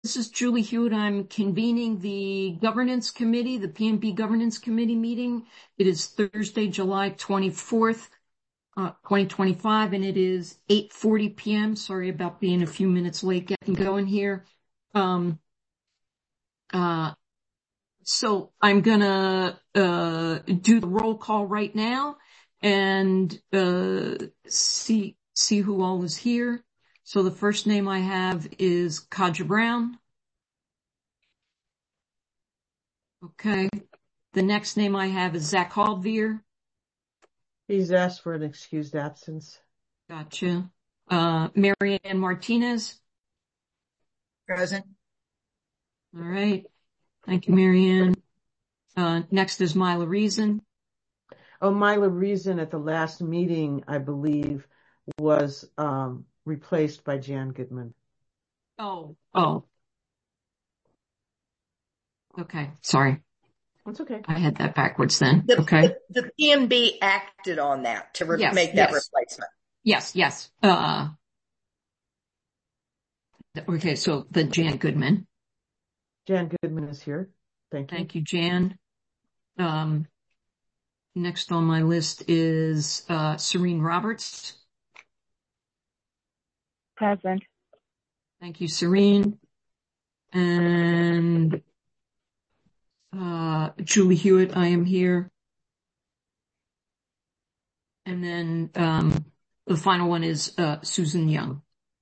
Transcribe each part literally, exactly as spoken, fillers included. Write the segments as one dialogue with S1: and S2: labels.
S1: This is Julie Hewitt. I'm convening the Governance Committee, the P M B Governance Committee meeting. It is Thursday, July twenty-fourth, uh, twenty twenty-five, and it is eight forty p.m. Sorry about being a few minutes late getting going here. Um, uh, so I'm gonna uh, do the roll call right now and uh, see see who all is here. So the first name I have is Kadja Brown. Okay. The next name I have is Zach Halveer.
S2: He's asked for an excused absence.
S1: Gotcha. Uh, Mary Ann Martinez.
S3: Present.
S1: All right. Thank you, Mary Ann. Uh, next is Myla Reason.
S2: Oh, Myla Reason at the last meeting, I believe, was um, replaced by Jan Goodman.
S1: Oh, oh. Okay, sorry.
S2: That's okay.
S1: I had that backwards then.
S3: The,
S1: okay.
S3: The, the P M B acted on that to re-
S1: yes,
S3: make that
S1: yes.
S3: replacement.
S1: Yes, yes. Uh, okay, so the Jan Goodman.
S2: Jan Goodman is here. Thank you.
S1: Thank you, Jan. Um, next on my list is uh, Serene Roberts.
S4: Present.
S1: Thank you, Serene. And uh, Julie Hewitt, I am here. And then um, the final one is uh, Susan Young.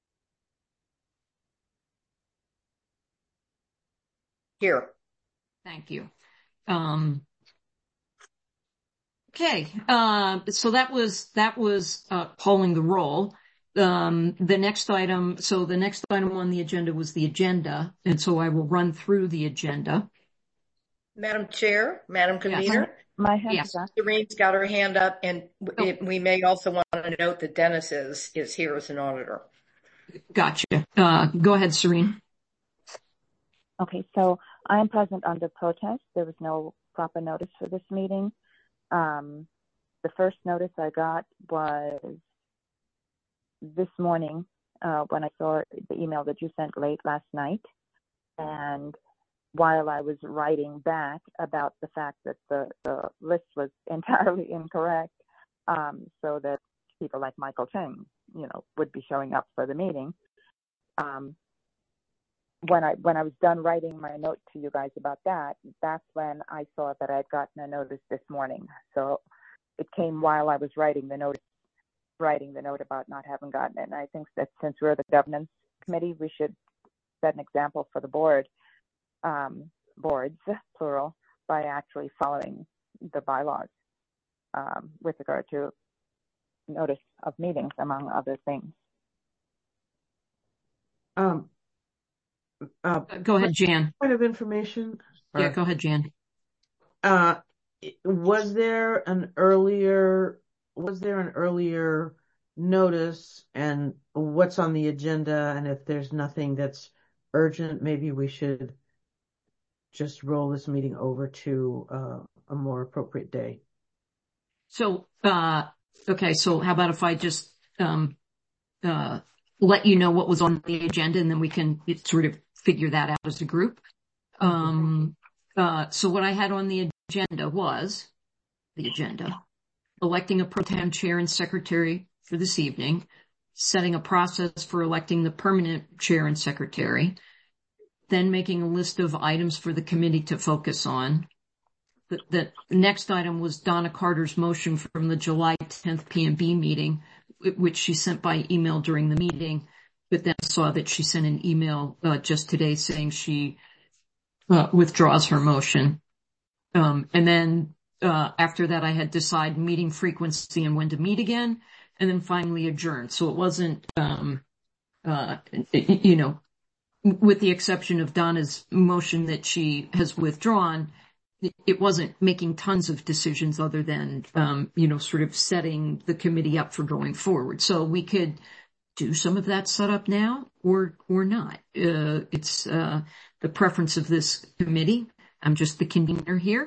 S3: Here.
S1: Thank you. Um, okay, uh, so that was that was uh, calling the roll. Um, the next item, so the next item on the agenda was the agenda, and so I will run through the agenda.
S3: Madam Chair, Madam Convener.
S4: Yes. My hand
S1: yes.
S4: is up.
S3: Serene's got her hand up, and
S1: oh.
S3: it, we may also want to note that Dennis is, is here as an auditor.
S1: Gotcha. Uh, go ahead, Serene.
S4: Okay, so I am present under protest. There was no proper notice for this meeting. Um, the first notice I got was this morning uh, when I saw the email that you sent late last night. And while I was writing back about the fact that the, the list was entirely incorrect, um, so that people like Michael Cheng, you know, would be showing up for the meeting. Um, when I when I was done writing my note to you guys about that, that's when I saw that I had gotten a notice this morning. So it came while I was writing the note, writing the note about not having gotten it. And I think that since we're the governance committee, we should set an example for the board. Um, boards, plural, by actually following the bylaws um, with regard to notice of meetings, among other things.
S2: Um, uh,
S1: Go ahead, Jan.
S2: Point of information.
S1: Yeah,
S2: or,
S1: go ahead, Jan.
S2: Uh, was there an earlier? Was there an earlier notice? And what's on the agenda? And if there's nothing that's urgent, maybe we should just roll this meeting over to uh, a more appropriate day.
S1: So, uh, okay, so how about if I just um, uh, let you know what was on the agenda, and then we can sort of figure that out as a group. Um, uh, so what I had on the agenda was the agenda, electing a pro tem chair and secretary for this evening, setting a process for electing the permanent chair and secretary, then making a list of items for the committee to focus on. The, the next item was Donna Carter's motion from the July tenth P M B meeting, which she sent by email during the meeting, but then saw that she sent an email uh, just today saying she uh, withdraws her motion. Um, and then uh, after that, I had decided meeting frequency and when to meet again, and then finally adjourn. So it wasn't, um, uh, you know, with the exception of Donna's motion that she has withdrawn, it wasn't making tons of decisions other than, um, you know, sort of setting the committee up for going forward. So we could do some of that setup now or, or not. Uh, it's, uh, the preference of this committee. I'm just the convener here.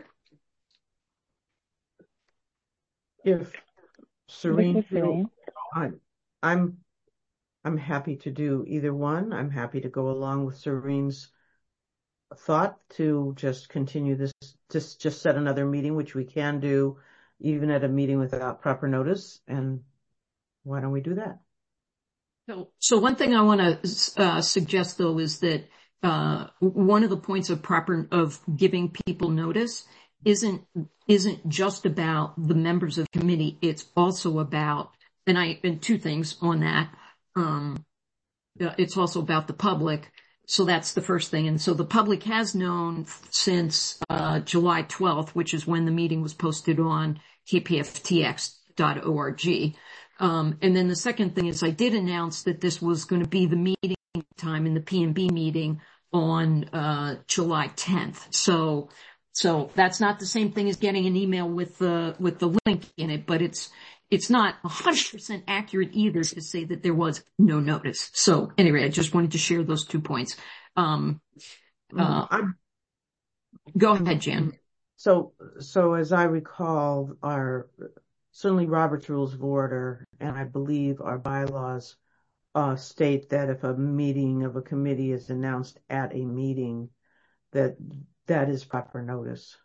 S2: If Serene,
S4: Serene.
S2: I'm, I'm, I'm happy to do either one. I'm happy to go along with Serene's thought to just continue this, just, just set another meeting, which we can do even at a meeting without proper notice. And why don't we do that?
S1: So, so one thing I want to uh, suggest, though, is that uh, one of the points of proper of giving people notice isn't isn't just about the members of the committee. It's also about, and I and two things on that. Um, it's also about the public. So that's the first thing. And so the public has known since uh, July twelfth, which is when the meeting was posted on k p f t x dot org. Um, and then the second thing is I did announce that this was going to be the meeting time in the P and B meeting on uh, July tenth. So, so that's not the same thing as getting an email with the with the link in it, but it's it's not one hundred percent accurate either to say that there was no notice. So anyway, I just wanted to share those two points. Um, uh,
S2: I'm,
S1: go ahead, Jan.
S2: So, so as I recall, our certainly Robert's Rules of Order, and I believe our bylaws uh, state that if a meeting of a committee is announced at a meeting, that that is proper notice.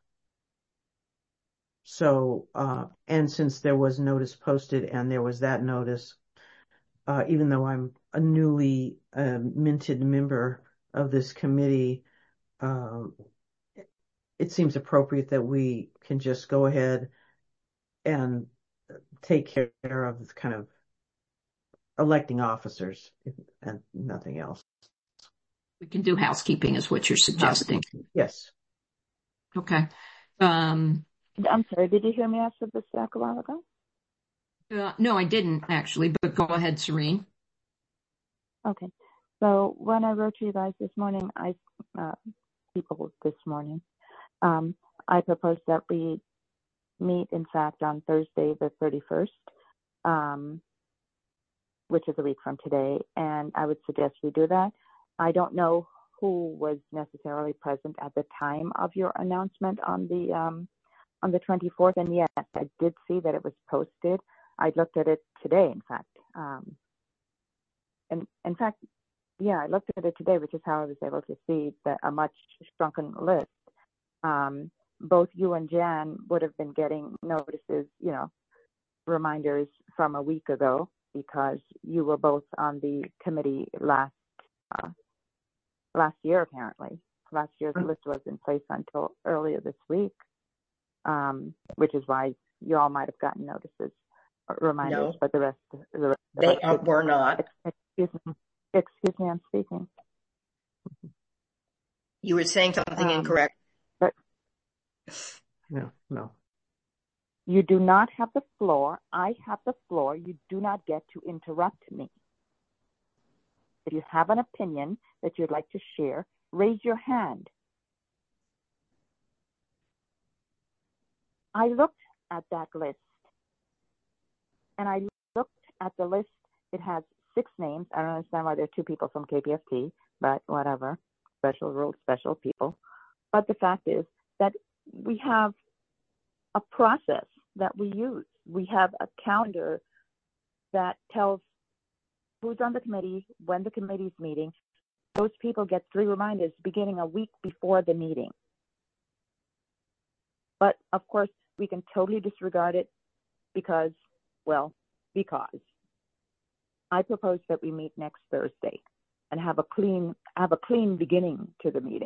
S2: So, uh, and since there was notice posted and there was that notice, uh, even though I'm a newly uh, minted member of this committee, um, it seems appropriate that we can just go ahead and take care of kind of electing officers and nothing else.
S1: We can do housekeeping is what you're suggesting.
S2: Yes.
S1: Okay. Um,
S4: I'm sorry, did you hear me ask this back a while ago?
S1: uh, no, I didn't actually, but go ahead, Serene.
S4: Okay. So when I wrote to you guys this morning, I, uh, people this morning, um, I proposed that we meet, in fact, on Thursday, the thirty-first, um, which is a week from today, and I would suggest we do that. I don't know who was necessarily present at the time of your announcement on the um, on the twenty-fourth, and yes, I did see that it was posted. I looked at it today, in fact. Um, and in fact, yeah, I looked at it today, which is how I was able to see that a much shrunken list. Um, both you and Jan would have been getting notices, you know, reminders from a week ago because you were both on the committee last uh, last year, apparently. Last year's list was in place until earlier this week, um, which is why you all might have gotten notices, or reminders,
S3: No.
S4: but the rest, the rest
S3: They
S4: the rest
S3: are, were not.
S4: Excuse me, excuse me, I'm speaking.
S3: You were saying something
S4: Um,
S3: incorrect.
S4: But
S2: No, no.
S4: you do not have the floor. I have the floor. You do not get to interrupt me. If you have an opinion that you'd like to share, raise your hand. I looked at that list, and I looked at the list. It has six names. I don't understand why there are two people from K P F T, but whatever. Special rules, special people. But the fact is that we have a process that we use. We have a calendar that tells who's on the committee, when the committee's meeting. Those people get three reminders beginning a week before the meeting. But of course, we can totally disregard it because, well, because I propose that we meet next Thursday and have a clean, have a clean beginning to the meeting.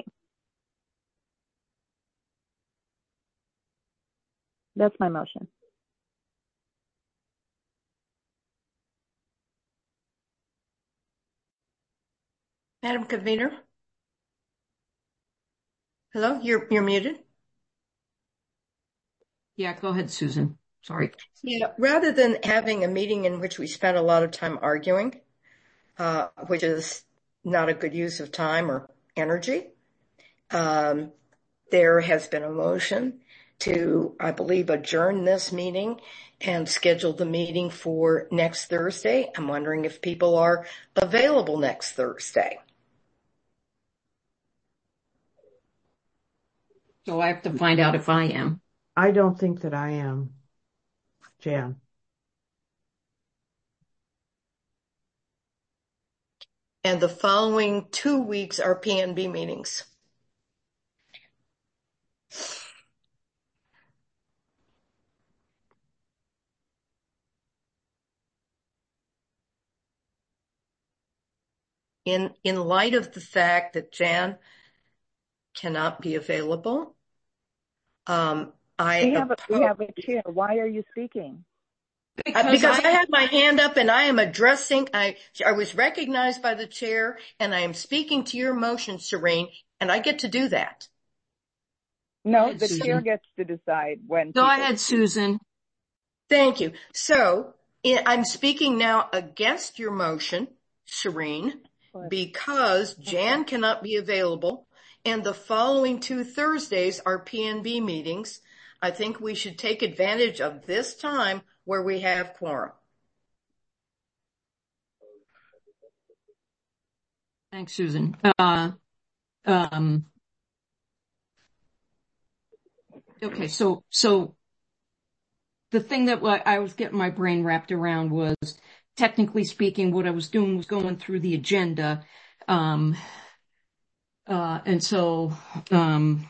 S4: That's my motion.
S3: Madam Convener? Hello, you're you're muted.
S1: Yeah, go ahead, Susan. Sorry.
S3: Yeah, rather than having a meeting in which we spend a lot of time arguing, uh, which is not a good use of time or energy, um, there has been a motion to, I believe, adjourn this meeting and schedule the meeting for next Thursday. I'm wondering if people are available next Thursday.
S1: So I have to find out if I am.
S2: I don't think that I am, Jan.
S3: and the following two weeks are P N B meetings. In, in light of the fact that Jan cannot be available, um, I,
S4: We have a, we have a chair. Why are you speaking?
S3: Because, because I, I had my hand up and I am addressing, I, I was recognized by the chair and I am speaking to your motion, Serene, and I get to do that.
S4: No,
S1: ahead,
S4: the
S1: Susan.
S4: chair gets to decide when.
S1: Go
S4: people
S1: ahead,
S4: speak.
S1: Susan.
S3: Thank you. So in, I'm speaking now against your motion, Serene, because Jan cannot be available and the following two Thursdays are P N B meetings. I think we should take advantage of this time where we have quorum.
S1: Thanks, Susan. Uh, um, okay, so so the thing that I was getting my brain wrapped around was, technically speaking, what I was doing was going through the agenda, um, uh, and so um,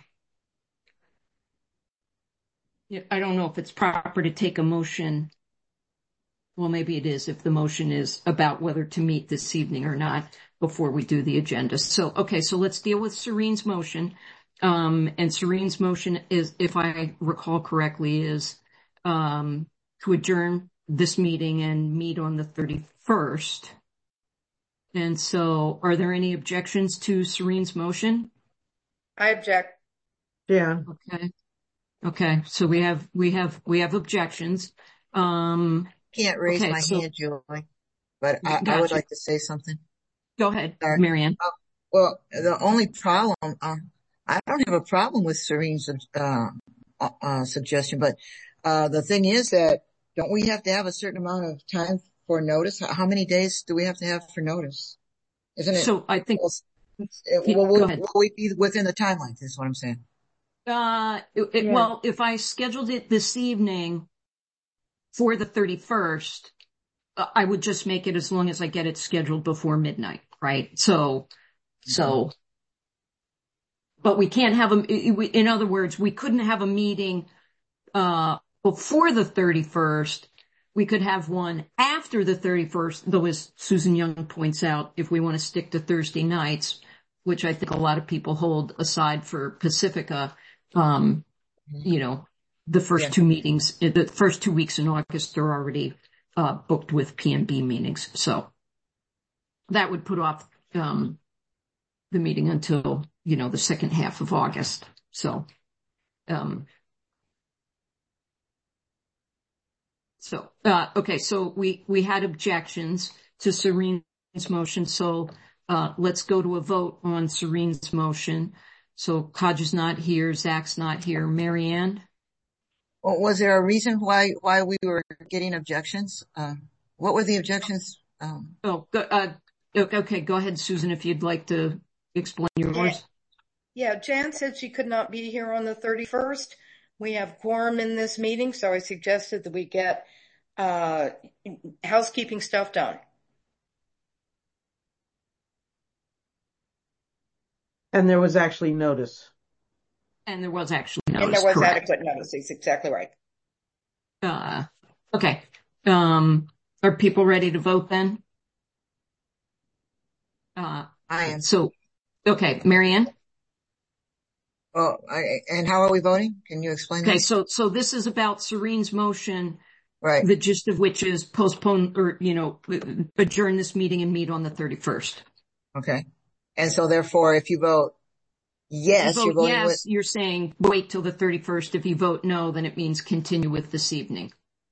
S1: I don't know if it's proper to take a motion. Well, maybe it is if the motion is about whether to meet this evening or not before we do the agenda. So, okay, so let's deal with Serene's motion. Um, and Serene's motion is, if I recall correctly, is um, to adjourn this meeting and meet on the thirty-first. And so are there any objections to Serene's motion?
S3: I object.
S2: Yeah.
S1: Okay. Okay, so we have, we have, we have objections. Um,
S5: Can't raise
S1: okay,
S5: my
S1: so,
S5: hand, Julie, but I,
S1: gotcha.
S5: I would like to say something.
S1: Go ahead,
S5: Sorry.
S1: Marianne.
S5: Uh, well, the only problem, uh, I don't have a problem with Serene's, uh, uh, suggestion, but, uh, the thing is that don't we have to have a certain amount of time for notice? How, how many days do we have to have for notice? Isn't it?
S1: So I think,
S5: Well,
S1: yeah,
S5: will,
S1: go
S5: will,
S1: ahead.
S5: will we be within the timeline? Is what I'm saying.
S1: Uh, it, it,
S4: Yeah.
S1: well, if I scheduled it this evening for the thirty-first, uh, I would just make it as long as I get it scheduled before midnight, right? So, so, but we can't have a, in other words, we couldn't have a meeting, uh, before the thirty-first. We could have one after the thirty-first, though, as Susan Young points out, if we want to stick to Thursday nights, which I think a lot of people hold aside for Pacifica, um, you know, the first
S5: Yeah.
S1: two meetings, the first two weeks in August are already uh, booked with P N B meetings. So that would put off um, the meeting until, you know, the second half of August. So, um, so, uh, okay, so we, we had objections to Serene's motion. So uh, let's go to a vote on Serene's motion. So Kodge's not here, Zach's not here. Marianne?
S5: Well, was there a reason why, why we were getting objections? Uh, what were the objections? Um,
S1: Oh, go, uh, okay, go ahead, Susan, if you'd like to explain yours.
S3: Yeah, Jan said she could not be here on the thirty-first. We have quorum in this meeting, so I suggested that we get uh, housekeeping stuff done.
S2: And there was actually notice.
S1: And there was actually notice,
S3: and there was
S1: correct.
S3: adequate notice. That's exactly right.
S1: Uh, okay. Um, are people ready to vote then? Uh,
S5: I am.
S1: so, okay, Marianne?
S5: Well, I, and how are we voting? Can you explain
S1: Okay,
S5: that?
S1: so, so this is about Serene's motion,
S5: Right.
S1: the gist of which is postpone or, you know, adjourn this meeting and meet on the thirty-first.
S5: Okay. And so therefore, if you vote yes,
S1: If you
S5: you're
S1: vote
S5: voting
S1: yes,
S5: with,
S1: you're saying wait till the thirty-first. If you vote no, then it means continue with this evening.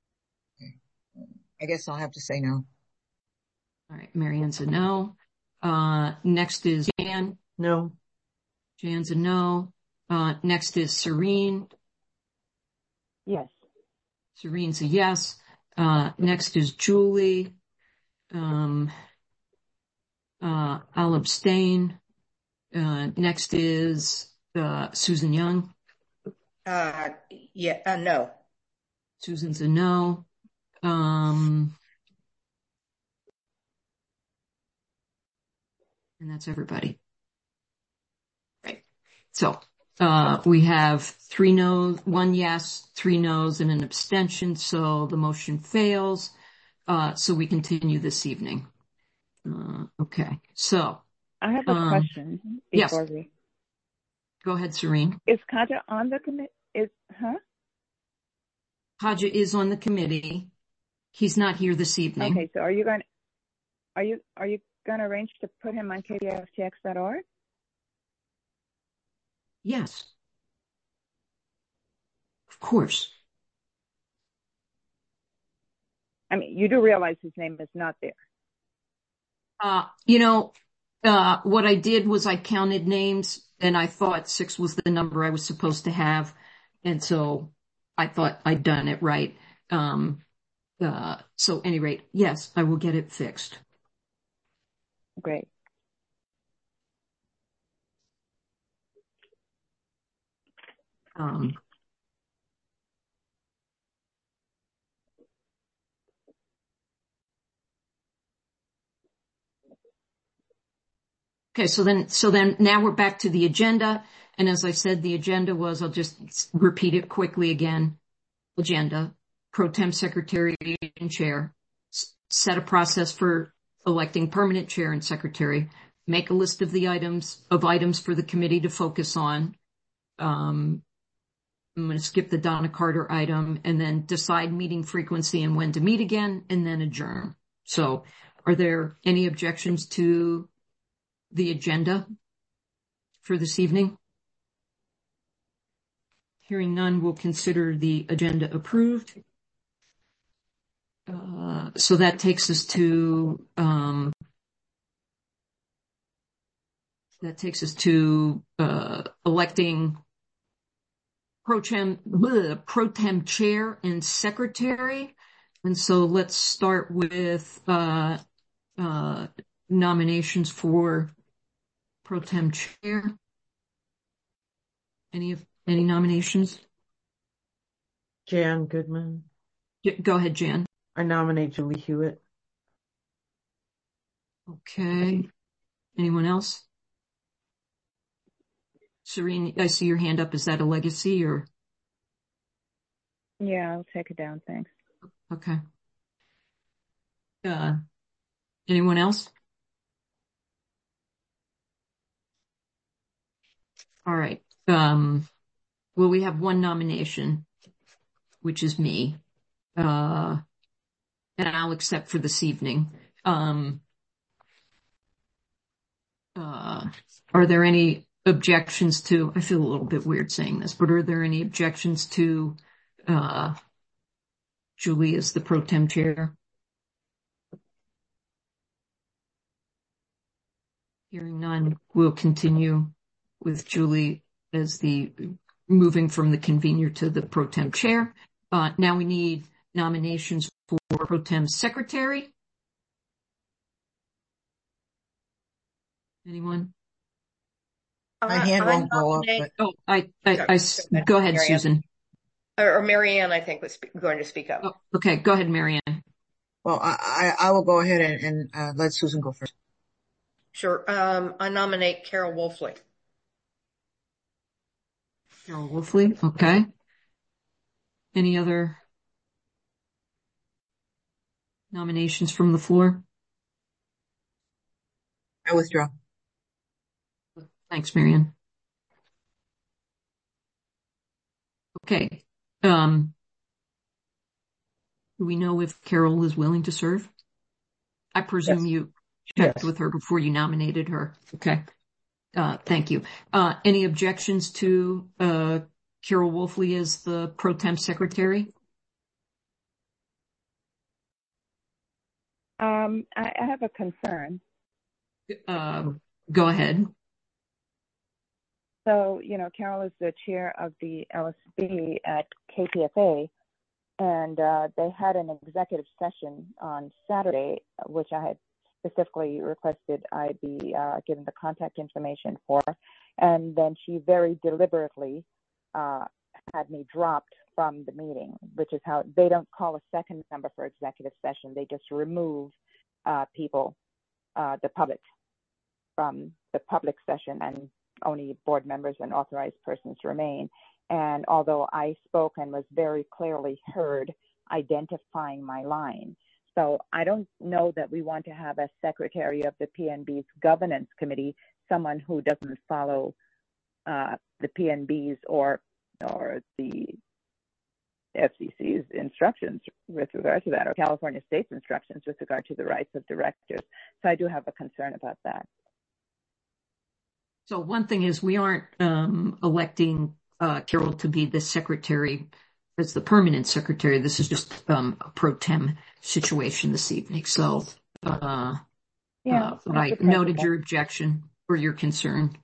S5: I guess I'll have to say no.
S1: All right, Marianne's a no. Uh, next is Jan.
S2: No.
S1: Jan's a no. Uh, next is Serene.
S4: Yes.
S1: Serene's a yes. Uh, next is Julie. Um, uh, I'll abstain. Uh, next is, uh, Susan Young.
S3: Uh, yeah, uh, no.
S1: Susan's a no. Um, And that's everybody. Right. So, uh, we have three no's, one yes, three no's, and an abstention. So the motion fails. Uh, so we continue this evening. Uh, okay. So.
S4: I have a
S1: um,
S4: question
S1: yes.
S4: before we.
S1: Go ahead, Serene.
S4: Is Kaja on the committee? Is, huh?
S1: Kaja is on the committee. He's not here this evening.
S4: Okay. So are you going, are you, are you going to arrange to put him on K D F T X dot org?
S1: Yes. Of course.
S4: I mean, you do realize his name is not there.
S1: Uh, you know, uh, what I did was I counted names and I thought six was the number I was supposed to have. And so I thought I'd done it right. Um, uh, so at any rate, yes, I will get it fixed.
S4: Great.
S1: Um, Okay, so then, so then now we're back to the agenda. And as I said, the agenda was, I'll just repeat it quickly again. Agenda, pro tem secretary and chair, S- set a process for electing permanent chair and secretary, make a list of the items, of items for the committee to focus on. Um, I'm going to skip the Donna Carter item and then decide meeting frequency and when to meet again and then adjourn. So are there any objections to the agenda for this evening? Hearing none, we'll consider the agenda approved. Uh, so that takes us to, um, that takes us to, uh, electing pro tem, bleh, pro tem chair and secretary. And so let's start with, uh, uh, nominations for pro tem chair. Any of, any nominations?
S2: Jan Goodman.
S1: Go ahead, Jan.
S2: I nominate Julie Hewitt.
S1: Okay. Anyone else? Serene, I see your hand up. Is that a legacy or?
S4: Yeah, I'll take it down. Thanks.
S1: Okay. Uh, anyone else? All right. Um, well, we have one nomination, which is me. Uh, and I'll accept for this evening. Um, uh, are there any objections to, I feel a little bit weird saying this, but are there any objections to, uh, Julie as the pro tem chair? Hearing none, we'll continue with Julie as the, moving from the convener to the pro tem chair. Uh, now we need nominations for pro tem secretary. Anyone?
S5: My hand won't go up,
S3: nominate-
S5: but
S1: Oh, I, I, I,
S3: Sorry,
S1: go ahead,
S3: Marianne.
S1: Susan.
S3: Or, or Marianne, I think, was spe- going to speak up.
S1: Oh, okay, go ahead, Marianne.
S5: well, I, I, I will go ahead and, and uh, let Susan go first.
S3: Sure. Um, I nominate Carol Wolfley.
S1: Carol Wolfley, okay. Any other nominations from the floor?
S5: I withdraw.
S1: Thanks, Marianne. Okay. Um, do we know if Carol is willing to serve? I presume
S2: Yes.
S1: you checked
S2: Yes.
S1: with her before you nominated her. Okay. Uh, thank you. Uh, any objections to, uh, Carol Wolfley as the pro tem secretary?
S4: Um, I, I have a concern.
S1: Uh, go ahead.
S4: So, you know, Carol is the chair of the L S B at K P F A, and uh, they had an executive session on Saturday, which I had specifically requested I be uh, given the contact information for, and then she very deliberately uh, had me dropped from the meeting, which is how they don't call a second number for executive session. They just remove uh, people, uh, the public. from the public session, and only board members and authorized persons remain. And although I spoke and was very clearly heard identifying my line, so I don't know that we want to have a secretary of the P N B's governance committee, someone who doesn't follow uh, the P N B's or or the F C C's instructions with regard to that, or California State's instructions with regard to the rights of directors. So I do have a concern about that.
S1: So one thing is we aren't um, electing uh, Carol to be the secretary as the permanent secretary. This is just um, a pro tem situation this evening. So uh,
S4: yeah,
S1: uh, I noted your objection or your concern.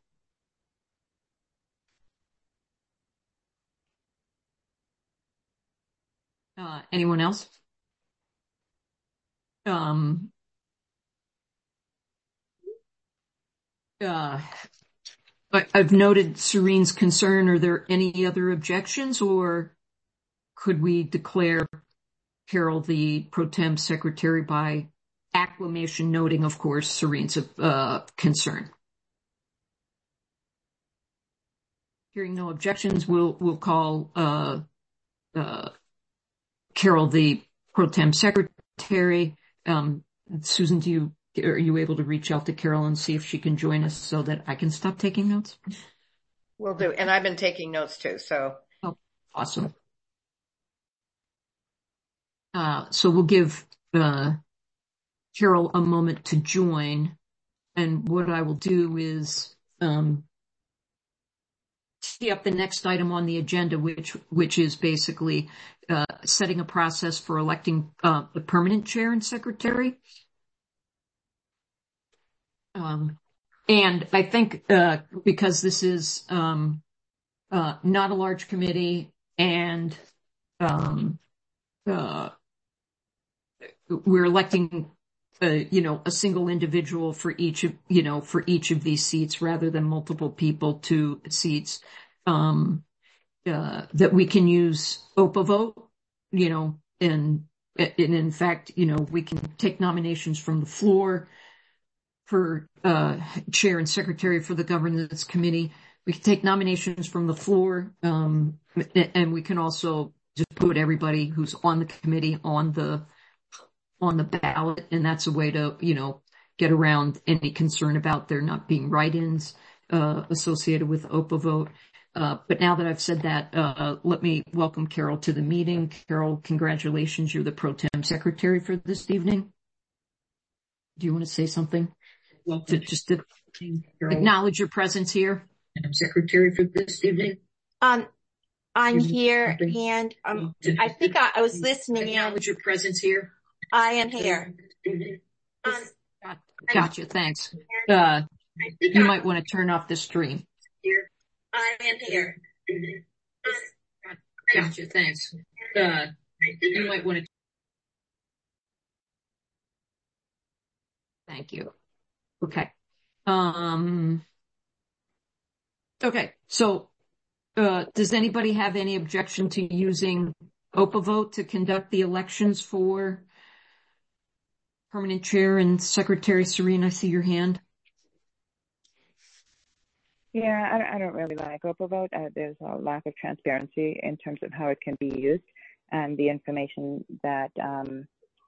S1: Uh, anyone else? Um, uh, I, I've noted Serene's concern. Are there any other objections, or could we declare Carol the pro tem secretary by acclamation, noting, of course, Serene's uh, concern? Hearing no objections, we'll we'll call uh, uh, Carol the pro tem secretary. Um, Susan, do you are you able to reach out to Carol and see if she can join us so that I can stop taking notes?
S3: Will do. And I've been taking notes too. So
S1: oh, awesome. Uh, so we'll give uh, Carol a moment to join, and what I will do is um, tee up the next item on the agenda, which which is basically uh, setting a process for electing uh, the permanent chair and secretary. Um, and I think uh, because this is um, uh, not a large committee, and um, uh, we're electing, uh, you know, a single individual for each of, you know, for each of these seats rather than multiple people to seats, um, uh, that we can use OPA vote, you know, and, and in fact, you know, we can take nominations from the floor for, uh, chair and secretary for the governance committee. We can take nominations from the floor, um, and we can also just put everybody who's on the committee on the, on the ballot, and that's a way to, you know, get around any concern about there not being write-ins uh, associated with OPA vote. Uh, but now that I've said that, uh, let me welcome Carol to the meeting. Carol, congratulations. You're the pro tem secretary for this evening. Do you want to say something? Well, to just to acknowledge your presence here. I'm secretary for this evening.
S6: Um, I'm here, and um, I think I, I was listening in.
S1: Acknowledge your presence here.
S6: I am here. Um,
S1: Gotcha. Thanks. Uh, you might want to turn off the stream.
S6: I am here.
S1: Gotcha. Thanks. Uh, you might want to. Thank you. Okay. Um, okay. So, uh, does anybody have any objection to using OPA vote to conduct the elections for permanent chair and secretary? Serene, I see your hand.
S4: Yeah, I don't, I don't really like OPA vote. Uh, there's a lack of transparency in terms of how it can be used, and the information that um,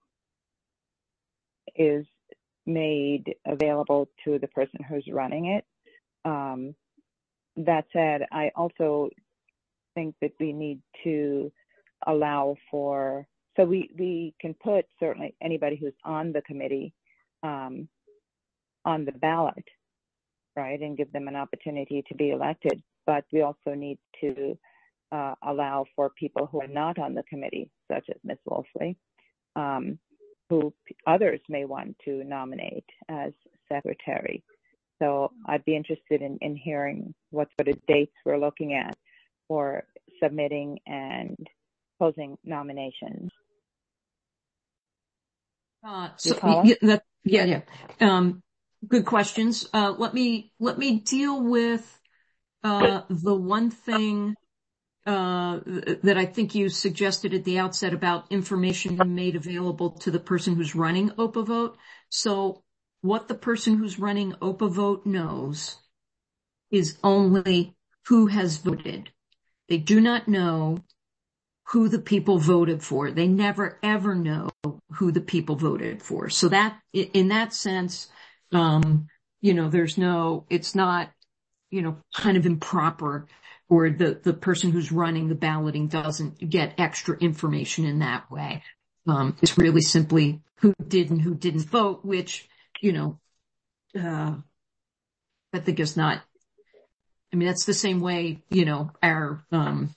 S4: is made available to the person who's running it. Um, that said, I also think that we need to allow for, so we, we can put certainly anybody who's on the committee um, on the ballot, right, and give them an opportunity to be elected. But we also need to uh, allow for people who are not on the committee, such as Miz Wolfley, um, who others may want to nominate as secretary. So I'd be interested in, in hearing what sort of dates we're looking at for submitting and posing nominations.
S1: Uh, so, yeah, that, yeah, yeah. Um, good questions. Uh, let me, let me deal with, uh, the one thing, uh, that I think you suggested at the outset about information made available to the person who's running OPA vote. So, what the person who's running OPAVote knows is only who has voted. They do not know who the people voted for. They never, ever know who the people voted for. So that, in that sense, um, you know, there's no, it's not, you know, kind of improper, or the, the person who's running the balloting doesn't get extra information in that way. Um, it's really simply who did and who didn't vote, which, you know, uh, I think is not, I mean, that's the same way, you know, our, um,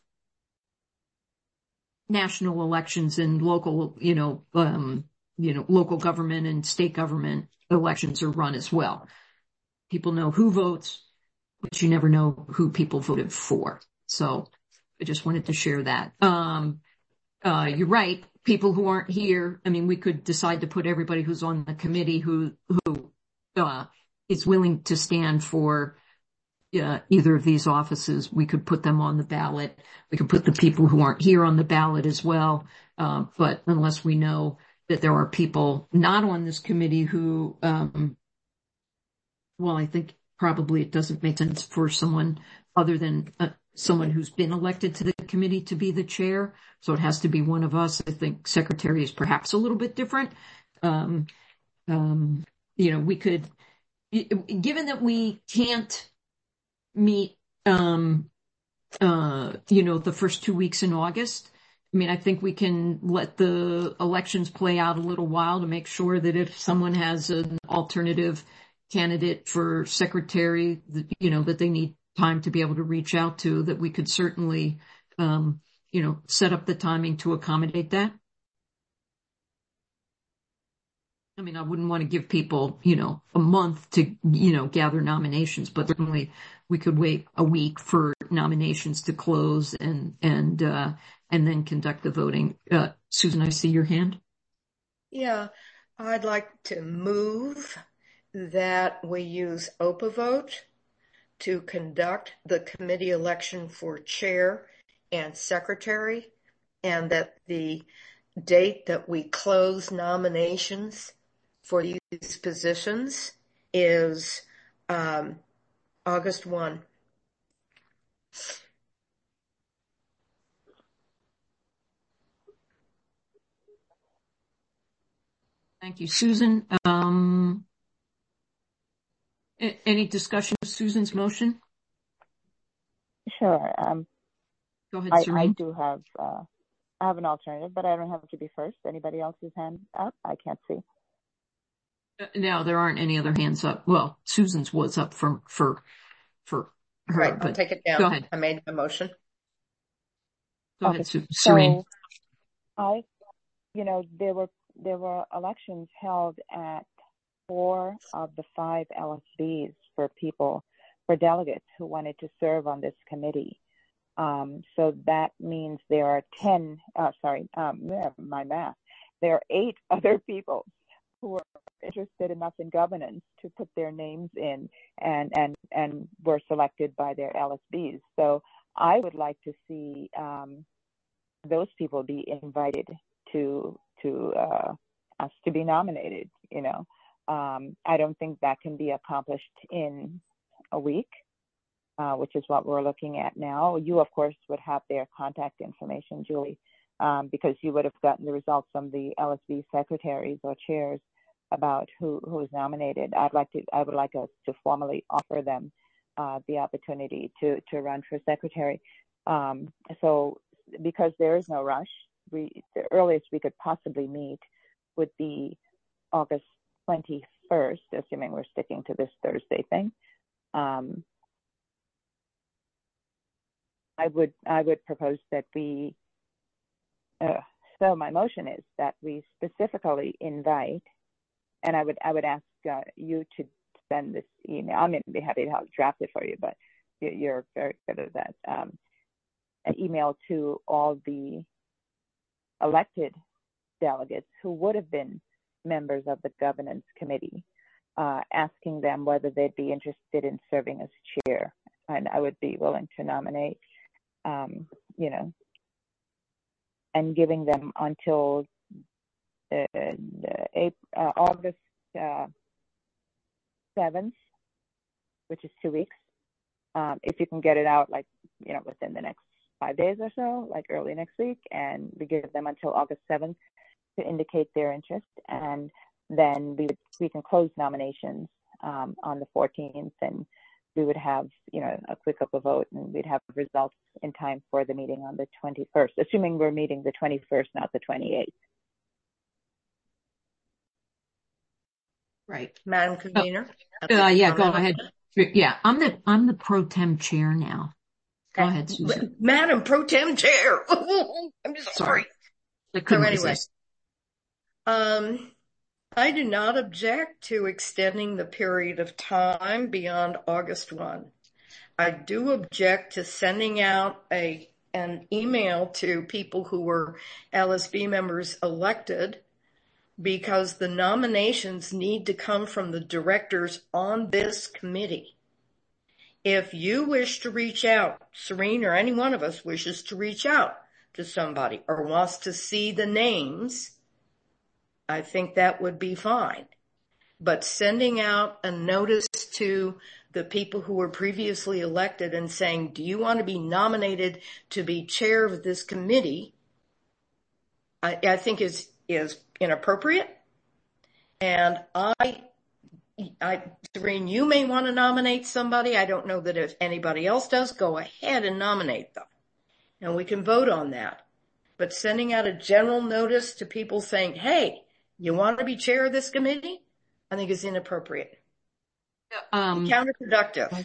S1: national elections and local, you know, um, you know, local government and state government elections are run as well. People know who votes, but you never know who people voted for. So I just wanted to share that. Um, uh, you're right. People who aren't here, I mean, we could decide to put everybody who's on the committee who, who, uh, is willing to stand for Uh, either of these offices. We could put them on the ballot. We could put the people who aren't here on the ballot as well. Uh, but unless we know that there are people not on this committee who, um, well, I think probably it doesn't make sense for someone other than uh, someone who's been elected to the committee to be the chair. So it has to be one of us. I think secretary is perhaps a little bit different. Um, um, you know, we could, given that we can't meet, um, uh, you know, the first two weeks in August. I mean, I think we can let the elections play out a little while to make sure that if someone has an alternative candidate for secretary, you know, that they need time to be able to reach out to, that we could certainly, um, you know, set up the timing to accommodate that. I mean, I wouldn't want to give people, you know, a month to, you know, gather nominations, but certainly we could wait a week for nominations to close and, and, uh, and then conduct the voting. Uh, Susan, I see your hand.
S3: Yeah, I'd like to move that we use OPAVote to conduct the committee election for chair and secretary, and that the date that we close nominations for these positions is um, August first.
S1: Thank you, Susan. Um, any discussion of Susan's motion?
S4: Sure. Um,
S1: Go ahead,
S4: I,
S1: Serene.
S4: I do have, uh, I have an alternative, but I don't have to be first. Anybody else's hand up? I can't see.
S1: Uh, no, there aren't any other hands up. Well, Susan's was up for, for, for her.
S3: Right,
S1: but
S3: I'll take it down.
S1: Go ahead.
S3: I made my motion.
S1: Go
S4: Okay.
S1: ahead, Serene.
S4: So I, you know, there were, there were elections held at four of the five L S Bs for people, for delegates who wanted to serve on this committee. Um, so that means there are ten, uh, sorry, um, my math, there are eight other people who are interested enough in governance to put their names in and, and, and were selected by their L S Bs. So I would like to see, um, those people be invited to, to, uh, us to be nominated, you know. Um, I don't think that can be accomplished in a week, uh, which is what we're looking at now. You, of course, would have their contact information, Julie, um, because you would have gotten the results from the L S B secretaries or chairs about who who is nominated. I'd like to, I would like us to formally offer them uh, the opportunity to to run for secretary. Um, so, because there is no rush, we the earliest we could possibly meet would be August twenty-first, assuming we're sticking to this Thursday thing. Um, I would I would propose that we. Uh, so my motion is that we specifically invite, and I would I would ask uh, you to send this email. I'm going to be happy to help draft it for you, but you're very good at that. Um, an email to all the elected delegates who would have been members of the governance committee, uh, asking them whether they'd be interested in serving as chair, and I would be willing to nominate, um, you know, and giving them until uh, April, uh, August uh, seventh, which is two weeks. Um, if you can get it out, like, you know, within the next five days or so, like early next week, and we give them until August seventh to indicate their interest, and then we would, we can close nominations um, on the fourteenth, and we would have, you know, a quick up a vote, and we'd have results in time for the meeting on the twenty-first, assuming we're meeting the twenty-first, not the twenty-eighth.
S1: Right.
S3: Madam Convener?
S1: Uh, uh, yeah, go ahead. Yeah, I'm the, I'm the pro tem chair now. Go
S3: Okay.
S1: ahead, Susan.
S3: Madam Pro Tem Chair. I'm sorry.
S1: Sorry. I
S3: So
S1: couldn't
S3: anyway,
S1: resist.
S3: um, I do not object to extending the period of time beyond August first. I do object to sending out a an email to people who were L S B members elected, because the nominations need to come from the directors on this committee. If you wish to reach out, Serene or any one of us wishes to reach out to somebody or wants to see the names, I think that would be fine. But sending out a notice to the people who were previously elected and saying, do you want to be nominated to be chair of this committee, I, I think is, is inappropriate. And I, I, Serene, you may want to nominate somebody. I don't know that if anybody else does, go ahead and nominate them. And we can vote on that. But sending out a general notice to people saying, hey, you want to be chair of this committee? I think is inappropriate.
S1: Um,
S3: Counterproductive.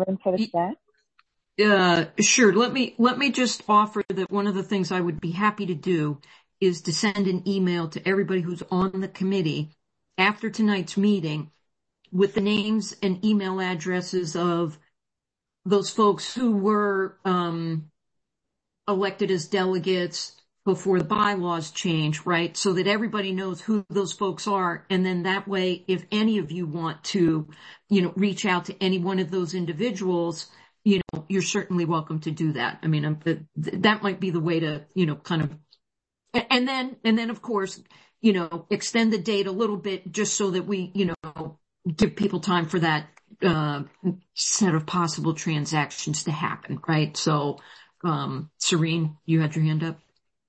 S1: Uh, sure. Let me, let me just offer that one of the things I would be happy to do is to send an email to everybody who's on the committee after tonight's meeting with the names and email addresses of those folks who were, um, elected as delegates before the bylaws change, right? So that everybody knows who those folks are. And then that way, if any of you want to, you know, reach out to any one of those individuals, you know, you're certainly welcome to do that. I mean, um, that might be the way to, you know, kind of, and then, and then of course, you know, extend the date a little bit just so that we, you know, give people time for that, uh, set of possible transactions to happen, right? So, um, Serene, you had your hand up.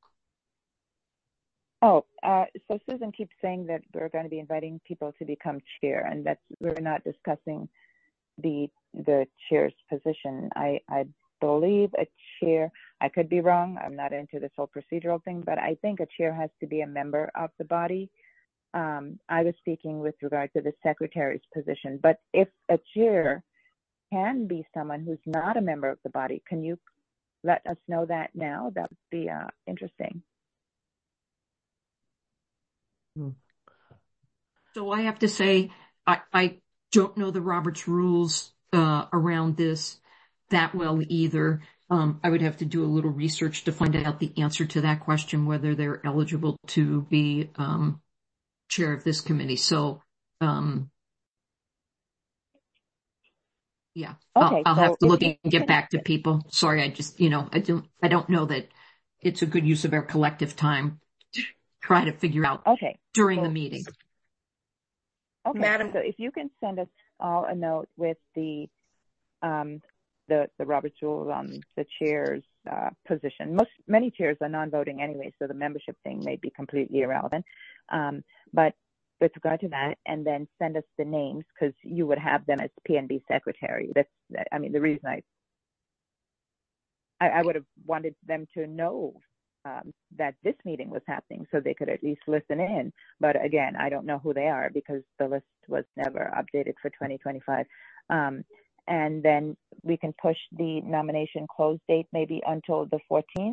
S4: Oh, uh, so Susan keeps saying that we're going to be inviting people to become chair, and that's, we're not discussing the the chair's position. I, I believe a chair, I could be wrong, I'm not into this whole procedural thing, but I think a chair has to be a member of the body. Um, I was speaking with regard to the secretary's position, but if a chair can be someone who's not a member of the body, can you let us know that now? That would be uh, interesting.
S1: So I have to say, I, I don't know the Robert's rules uh, around this that well either. Um, I would have to do a little research to find out the answer to that question, whether they're eligible to be um, chair of this committee. So, um, yeah,
S4: okay,
S1: I'll, I'll
S4: so
S1: have to look
S4: you,
S1: and get back to people. Sorry, I just, you know, I don't, I don't know that it's a good use of our collective time to try to figure out
S4: okay,
S1: during
S4: so,
S1: the meeting.
S4: Okay,
S3: Madam,
S4: so if you can send us all a note with the um, the, the Robert's rules on the chair's uh, position. Most many chairs are non-voting anyway, so the membership thing may be completely irrelevant. Um, but with regard to that, and then send us the names, because you would have them as P N B secretary. That's, I mean, the reason I I, I would have wanted them to know Um, that this meeting was happening so they could at least listen in. But again, I don't know who they are because the list was never updated for twenty twenty-five. Um, and then we can push the nomination close date maybe until the fourteenth.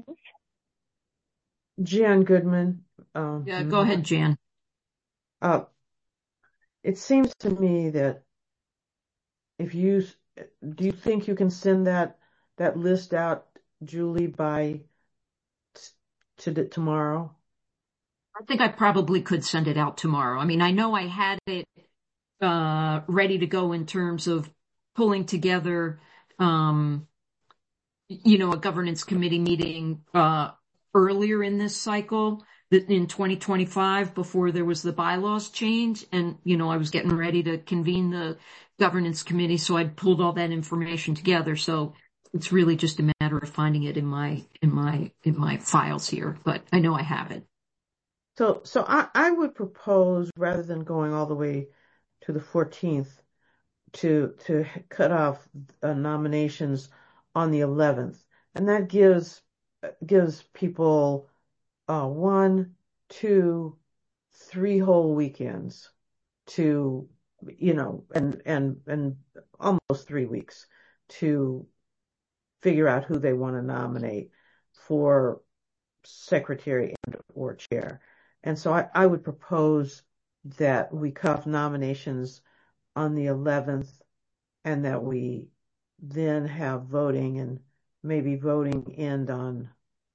S2: Jan Goodman. Um,
S1: Yeah, go ahead, Jan.
S2: Uh, it seems to me that if you, do you think you can send that, that list out, Julie, by to the, tomorrow?
S1: I think I probably could send it out tomorrow. I mean, I know I had it uh, ready to go in terms of pulling together, um, you know, a governance committee meeting uh, earlier in this cycle. that in twenty twenty-five, before there was the bylaws change, and, you know, I was getting ready to convene the governance committee, so I pulled all that information together. So it's really just a matter of finding it in my, in my, in my files here, but I know I have it.
S2: So, so I, I would propose, rather than going all the way to the fourteenth, to, to cut off uh, nominations on the eleventh. And that gives, gives people, uh, one, two, three whole weekends to, you know, and, and, and almost three weeks to figure out who they want to nominate for secretary and or chair. And so I, I would propose that we cut off nominations on the eleventh and that we then have voting, and maybe voting end on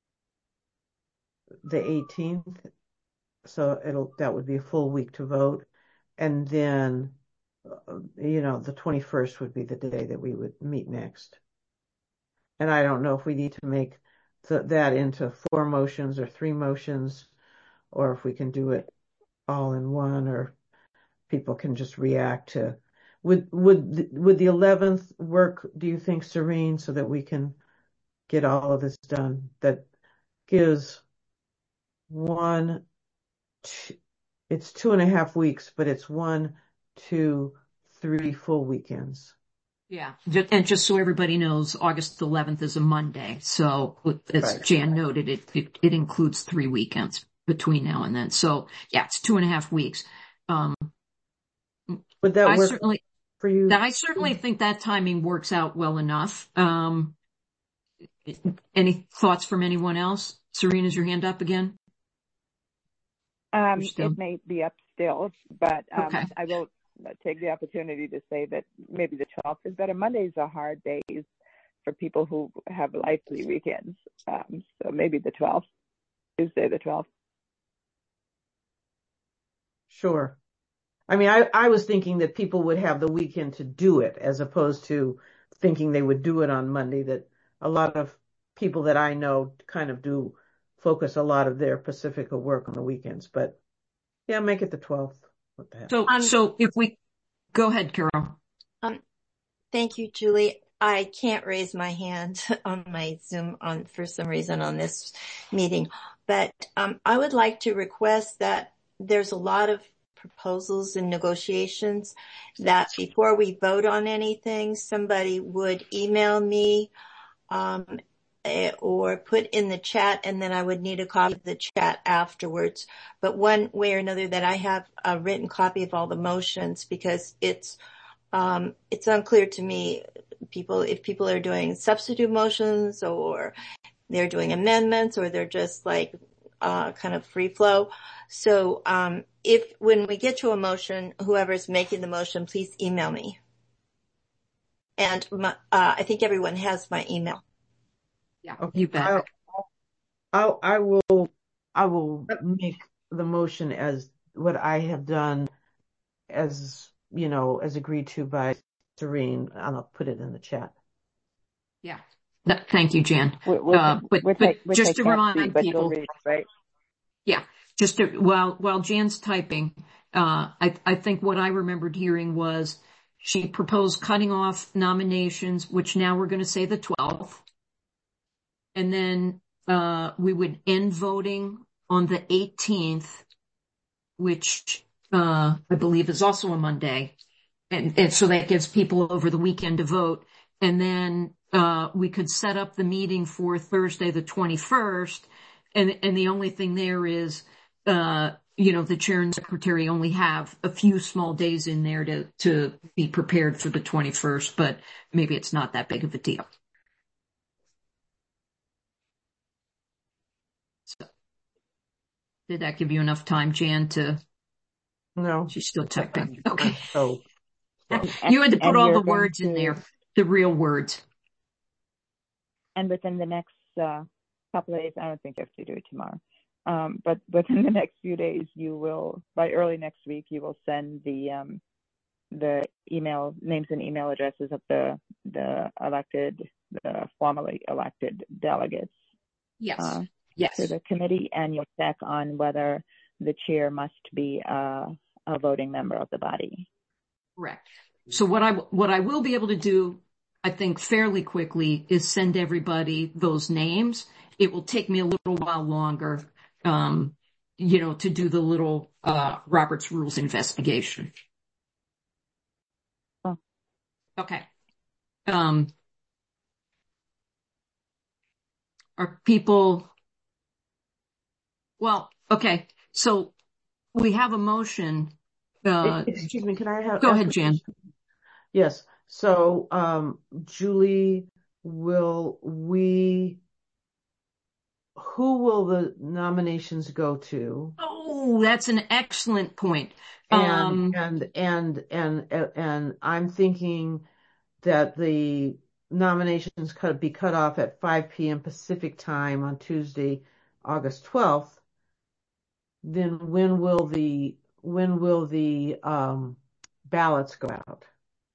S2: the eighteenth. So it'll, that would be a full week to vote. And then, uh, you know, the twenty-first would be the day that we would meet next. And I don't know if we need to make th- that into four motions or three motions, or if we can do it all in one, or people can just react to. Would would the, would the eleventh work, do you think, Serene, so that we can get all of this done? That gives one, two, it's two and a half weeks, but it's one, two, three full weekends.
S1: Yeah. And just so everybody knows, August eleventh is a Monday. So as
S2: Right.
S1: Jan noted, it, it, it includes three weekends between now and then. So yeah, it's two and a half weeks. Um,
S2: Would that
S1: I
S2: work
S1: certainly,
S2: for you?
S1: I certainly think that timing works out well enough. Um, any thoughts from anyone else? Serene, is your hand up again?
S4: Um,
S1: still-
S4: it may be up still, but um,
S1: Okay.
S4: I will take the opportunity to say that maybe the twelfth is better. Mondays are hard days for people who have lively weekends. Um, so maybe the twelfth, Tuesday the twelfth.
S2: Sure. I mean, I, I was thinking that people would have the weekend to do it, as opposed to thinking they would do it on Monday, that a lot of people that I know kind of do focus a lot of their Pacifica work on the weekends. But yeah, make it the twelfth. What the heck?
S1: So,
S6: Um,
S1: so if we go ahead, Carol.
S6: Um, thank you, Julie. I can't raise my hand on my Zoom on for some reason on this meeting, but um, I would like to request that there's a lot of proposals and negotiations that before we vote on anything, somebody would email me um, eh, or put in the chat, and then I would need a copy of the chat afterwards. But one way or another, that I have a written copy of all the motions, because it's um, it's unclear to me people if people are doing substitute motions or they're doing amendments or they're just like uh, kind of free flow. So um, if when we get to a motion, whoever's making the motion, please email me. And my, uh, I think everyone has my email.
S1: Yeah,
S2: Okay.
S1: you bet.
S2: I'll, I'll, I will, I will make the motion as what I have done, as, you know, as agreed to by Serene, and I'll put it in the chat.
S1: Yeah. Th- Thank you, Jan.
S4: We'll, we'll,
S1: Uh, but,
S4: we'll
S1: but
S4: take, we'll
S1: just
S4: take
S1: to
S4: that
S1: remind
S4: seat, but
S1: people,
S4: you'll read, right?
S1: yeah, just to, while, while Jan's typing, uh, I, I think what I remembered hearing was she proposed cutting off nominations, which now we're going to say the twelfth. And then, uh, we would end voting on the eighteenth, which, uh, I believe is also a Monday. And, and so that gives people over the weekend to vote. And then, uh, we could set up the meeting for Thursday, the twenty-first. And, and the only thing there is, uh, you know, the chair and secretary only have a few small days in there to, to be prepared for the twenty-first, but maybe it's not that big of a deal. So, did that give you enough time, Jan, to,
S2: No.
S1: she's still typing. Okay.
S2: So, so.
S1: You had to put
S4: And
S1: all
S4: you're
S1: the
S4: going
S1: words in
S4: to-
S1: there, the real words.
S4: And within the next uh, couple of days, I don't think you have to do it tomorrow, um, but within the next few days, you will, by early next week, you will send the um, the email names and email addresses of the the elected, the formally elected delegates
S1: Yes.
S4: uh,
S1: Yes.
S4: to the committee, and you'll check on whether the chair must be uh, a voting member of the body.
S1: Correct. So what I what I will be able to do, I think, fairly quickly is send everybody those names. It will take me a little while longer, um, you know, to do the little uh, Robert's Rules investigation.
S4: Oh.
S1: Okay. Um, are people? Well, okay. So we have a motion. Uh,
S2: Excuse me, can I have?
S1: go ahead, Jan.
S2: Yes. So, um, Julie, will we, who will the nominations go to?
S1: Oh, that's an excellent point.
S2: And,
S1: Um,
S2: and, and, and, and I'm thinking that the nominations could be cut off at five p.m. Pacific time on Tuesday, August twelfth. Then when will the, when will the, um, ballots go out?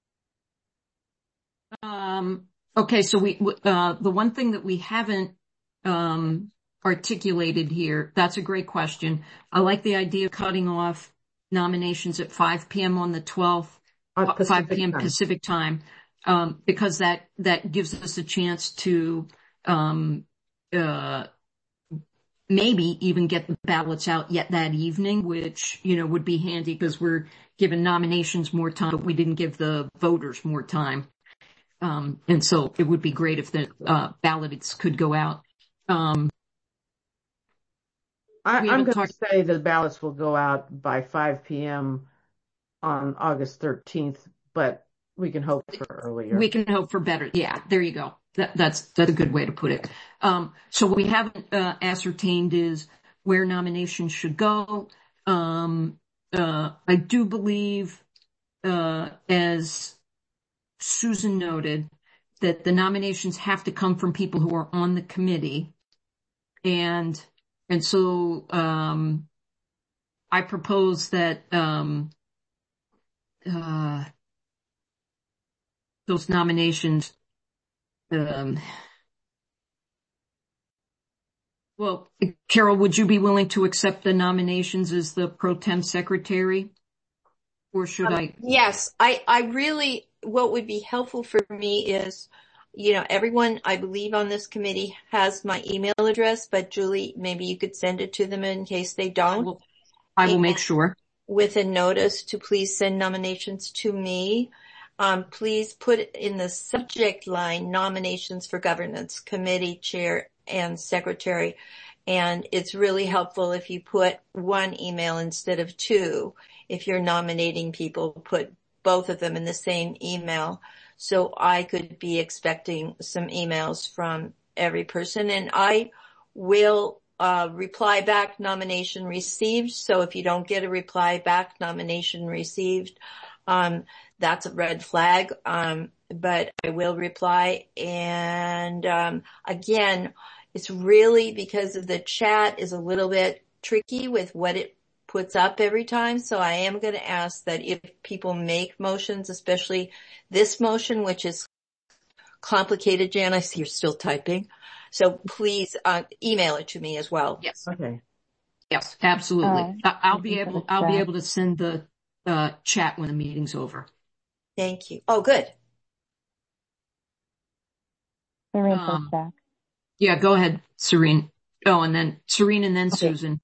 S1: Um, okay, so we, uh, the one thing that we haven't, um, articulated here, that's a great question. I like the idea of cutting off nominations at five p.m. on the twelfth,
S2: On
S1: five p.m.
S2: time.
S1: Pacific time, um, because that, that gives us a chance to, um, uh, maybe even get the ballots out yet that evening, which, you know, would be handy because we're giving nominations more time, but we didn't give the voters more time. Um, and so it would be great if the uh, ballots could go out. Um,
S2: I,
S1: we
S2: I'm
S1: haven't
S2: going to
S1: talked-
S2: say the ballots will go out by five p.m. on August thirteenth, but we can hope for earlier.
S1: We can hope for better. Yeah, there you go. That, that's that's a good way to put it. Um, so what we haven't uh, ascertained is where nominations should go. Um, uh, I do believe, uh, as Susan noted, that the nominations have to come from people who are on the committee. And, and so, um, I propose that, um, uh, those nominations, um, well, Carol, would you be willing to accept the nominations as the pro tem secretary? Or should
S6: Um,
S1: I?
S6: Yes, I, I really, what would be helpful for me is, you know, everyone I believe on this committee has my email address, but Julie, maybe you could send it to them in case they
S1: I
S6: don't.
S1: will, I will make sure.
S6: With a notice to please send nominations to me. Um, please put in the subject line nominations for governance committee chair and secretary. And it's really helpful if you put one email instead of two. If you're nominating people, put both of them in the same email. So I could be expecting some emails from every person, and I will uh, reply back nomination received. So if you don't get a reply back nomination received, um, that's a red flag. Um, but I will reply. And, um, again, it's really because of the chat is a little bit tricky with what it puts up every time. So I am going to ask that if people make motions, especially this motion, which is complicated, Jan, I see you're still typing. So please uh, email it to me as well.
S1: Yes.
S2: Okay.
S1: Yes, absolutely.
S4: Uh,
S1: I- I'll be able, I'll be able to send the uh, chat when the meeting's over.
S6: Thank you. Oh, good.
S4: Serene
S1: Um,
S4: back.
S1: Yeah, go ahead, Serene. Oh, and then Serene and then
S4: Okay.
S1: Susan.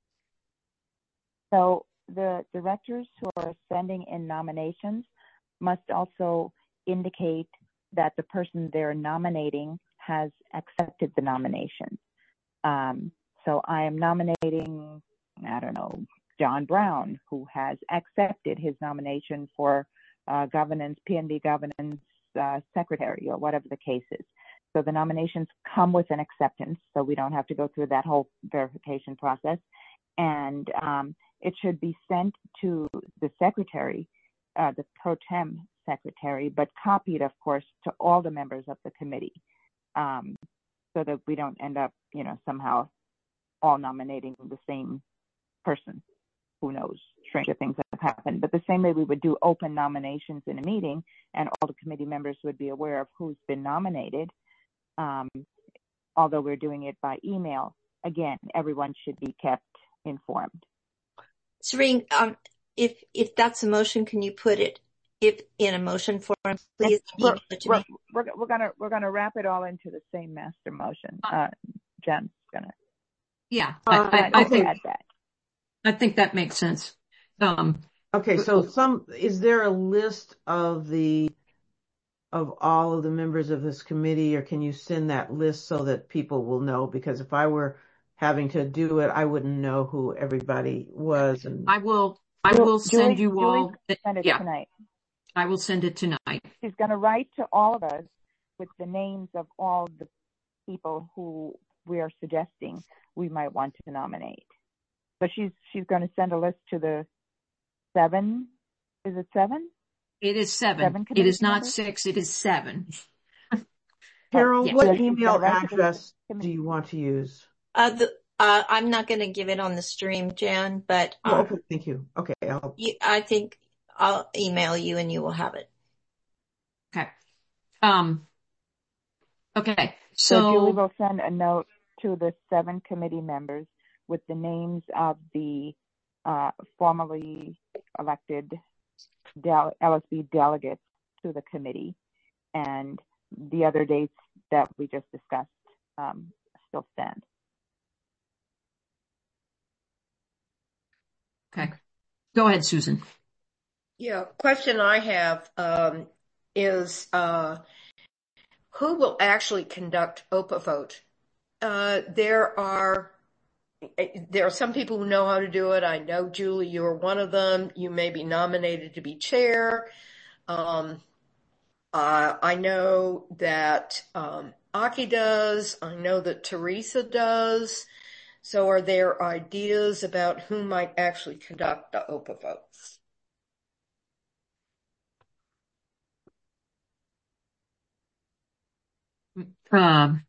S4: So the directors who are sending in nominations must also indicate that the person they're nominating has accepted the nomination. Um, so I am nominating, I don't know, John Brown, who has accepted his nomination for uh, governance, P N B governance uh, secretary, or whatever the case is. So the nominations come with an acceptance, so we don't have to go through that whole verification process. And um, it should be sent to the secretary, uh, the pro tem secretary, but copied, of course, to all the members of the committee, um, so that we don't end up, you know, somehow all nominating the same person. Who knows? Stranger things have happened. But the same way we would do open nominations in a meeting, and all the committee members would be aware of who's been nominated. Um, although we're doing it by email, again, everyone should be kept informed.
S6: Serene, um, if, if that's a motion, can you put it if in a motion form, please
S4: We're,
S6: email it to
S4: we're,
S6: me?
S4: we're, we're gonna, we're gonna wrap it all into the same master motion. Uh, Jen's gonna.
S1: Yeah,
S2: Uh,
S1: I, I, I think,
S4: add that.
S1: I think that makes sense. Um,
S2: Okay, so some, is there a list of the, of all of the members of this committee, or can you send that list so that people will know? Because if I were having to do it, I wouldn't know who everybody was. And
S1: I will, I
S4: Ju-
S1: will send
S4: Julie,
S1: you
S4: Julie's
S1: all,
S4: gonna send it
S1: yeah,
S4: tonight.
S1: I will send it tonight.
S4: She's gonna write to all of us with the names of all the people who we are suggesting we might want to nominate. So she's, she's gonna send a list to the seven, is it seven?
S1: It is seven.
S4: Seven
S1: It
S4: committee
S1: is not
S4: members?
S1: six, it is seven.
S2: Carol,
S1: yes.
S2: what
S4: So she's
S2: email
S4: gonna write to the
S2: address
S4: committee.
S2: do you want to use?
S6: Uh, the, uh, I'm not going to give it on the stream, Jan, but,
S2: Oh,
S6: um,
S2: okay, thank you. Okay, I'll,
S6: you, I think I'll email you and you will have it.
S1: Okay. Um, okay.
S4: So Julie
S1: So,
S4: will send a note to the seven committee members with the names of the uh, formerly elected del- L S B delegates to the committee, and the other dates that we just discussed um, still stand.
S1: okay. Go ahead, Susan.
S3: Yeah, question I have um, is uh, who will actually conduct OPA vote? Uh, there are there are some people who know how to do it. I know, Julie, you're one of them. You may be nominated to be chair. Um, uh, I know that um, Aki does. I know that Teresa does. So are there ideas about who might actually conduct the OPA votes?
S1: Um,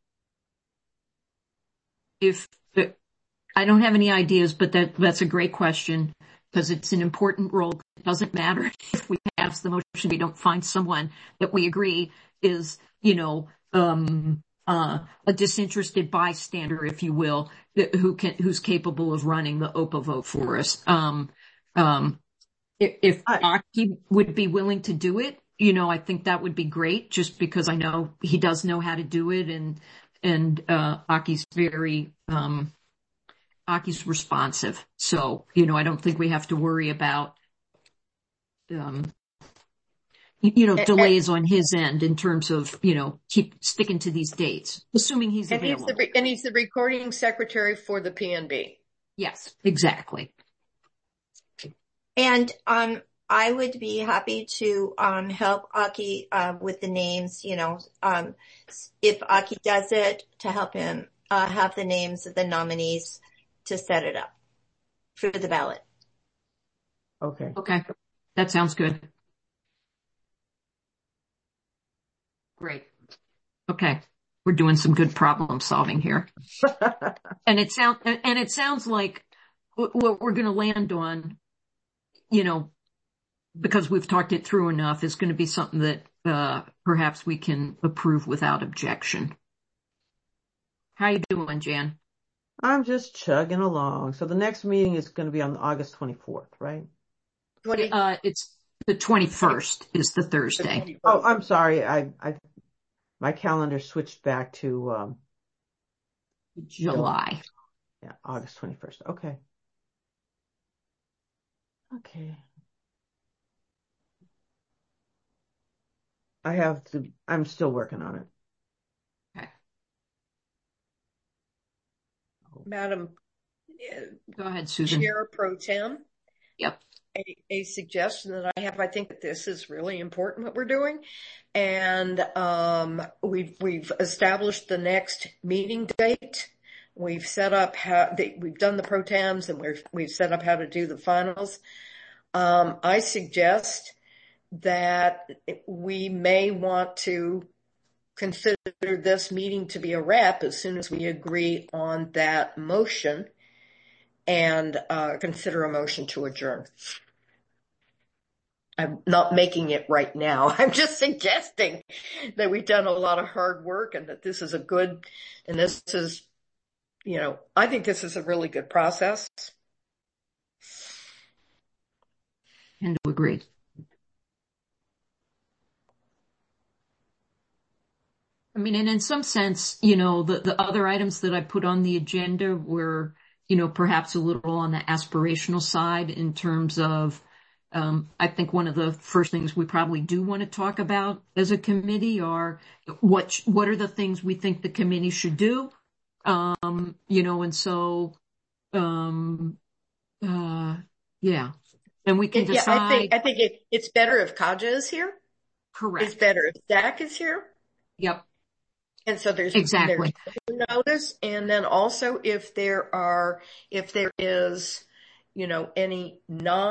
S1: if I don't have any ideas, but that that's a great question because it's an important role. It doesn't matter if we pass the motion, we don't find someone that we agree is, you know, um, uh, a disinterested bystander, if you will, who can who's capable of running the OPA vote for us. Um, um, if, if
S2: I,
S1: Aki would be willing to do it, you know, I think that would be great, just because I know he does know how to do it, and and uh, Aki's very um, Aki's responsive. So, you know, I don't think we have to worry about, um, you, you know,
S3: And,
S1: delays on his end in terms of, you know, keep sticking to these dates, assuming he's
S3: and he's
S1: available.
S3: the and he's the recording secretary for the P N B.
S1: Yes, exactly.
S6: And, um, I would be happy to, um, help Aki, uh, with the names, you know, um, if Aki does it, to help him, uh, have the names of the nominees to set it up for the ballot.
S2: okay.
S1: Okay, that sounds good. Great. Okay, we're doing some good problem solving here, and it sounds and it sounds like what we're going to land on, you know, because we've talked it through enough, is going to be something that uh, perhaps we can approve without objection. How you doing, Jan?
S2: I'm just chugging along. So the next meeting is going to be on August twenty-fourth, right?
S3: twenty,
S1: Uh, it's the twenty-first is the Thursday.
S2: Oh, I'm sorry. I, I, my calendar switched back to, um,
S1: July.
S2: yeah, August twenty-first. Okay. Okay. I have to, I'm still working on it.
S1: Okay.
S3: Madam
S1: Go ahead, Susan.
S3: Chair Pro Tem.
S1: Yep.
S3: A, a suggestion that I have. I think that this is really important what we're doing, and um, we've we've established the next meeting date. We've set up how the, we've done the pro tems, and we've we've set up how to do the finals. Um, I suggest that we may want to consider this meeting to be a wrap as soon as we agree on that motion, and uh, consider a motion to adjourn. I'm not making it right now. I'm just suggesting that we've done a lot of hard work and that this is a good, and this is you know, I think this is a really good process.
S1: And to agree. I mean, and in some sense, you know, the, the other items that I put on the agenda were, you know, perhaps a little on the aspirational side in terms of, um, I think one of the first things we probably do want to talk about as a committee are what, sh- what are the things we think the committee should do? Um, you know, and so, um, uh, yeah, and we can
S3: It, yeah, I think,
S1: decide.
S3: I think it, it's better if Kaja is here. It's
S1: Correct.
S3: better if Zach is here.
S1: Yep.
S3: And so there's, there's
S1: Exactly.
S3: notice. And then also if there are, if there is, you know, any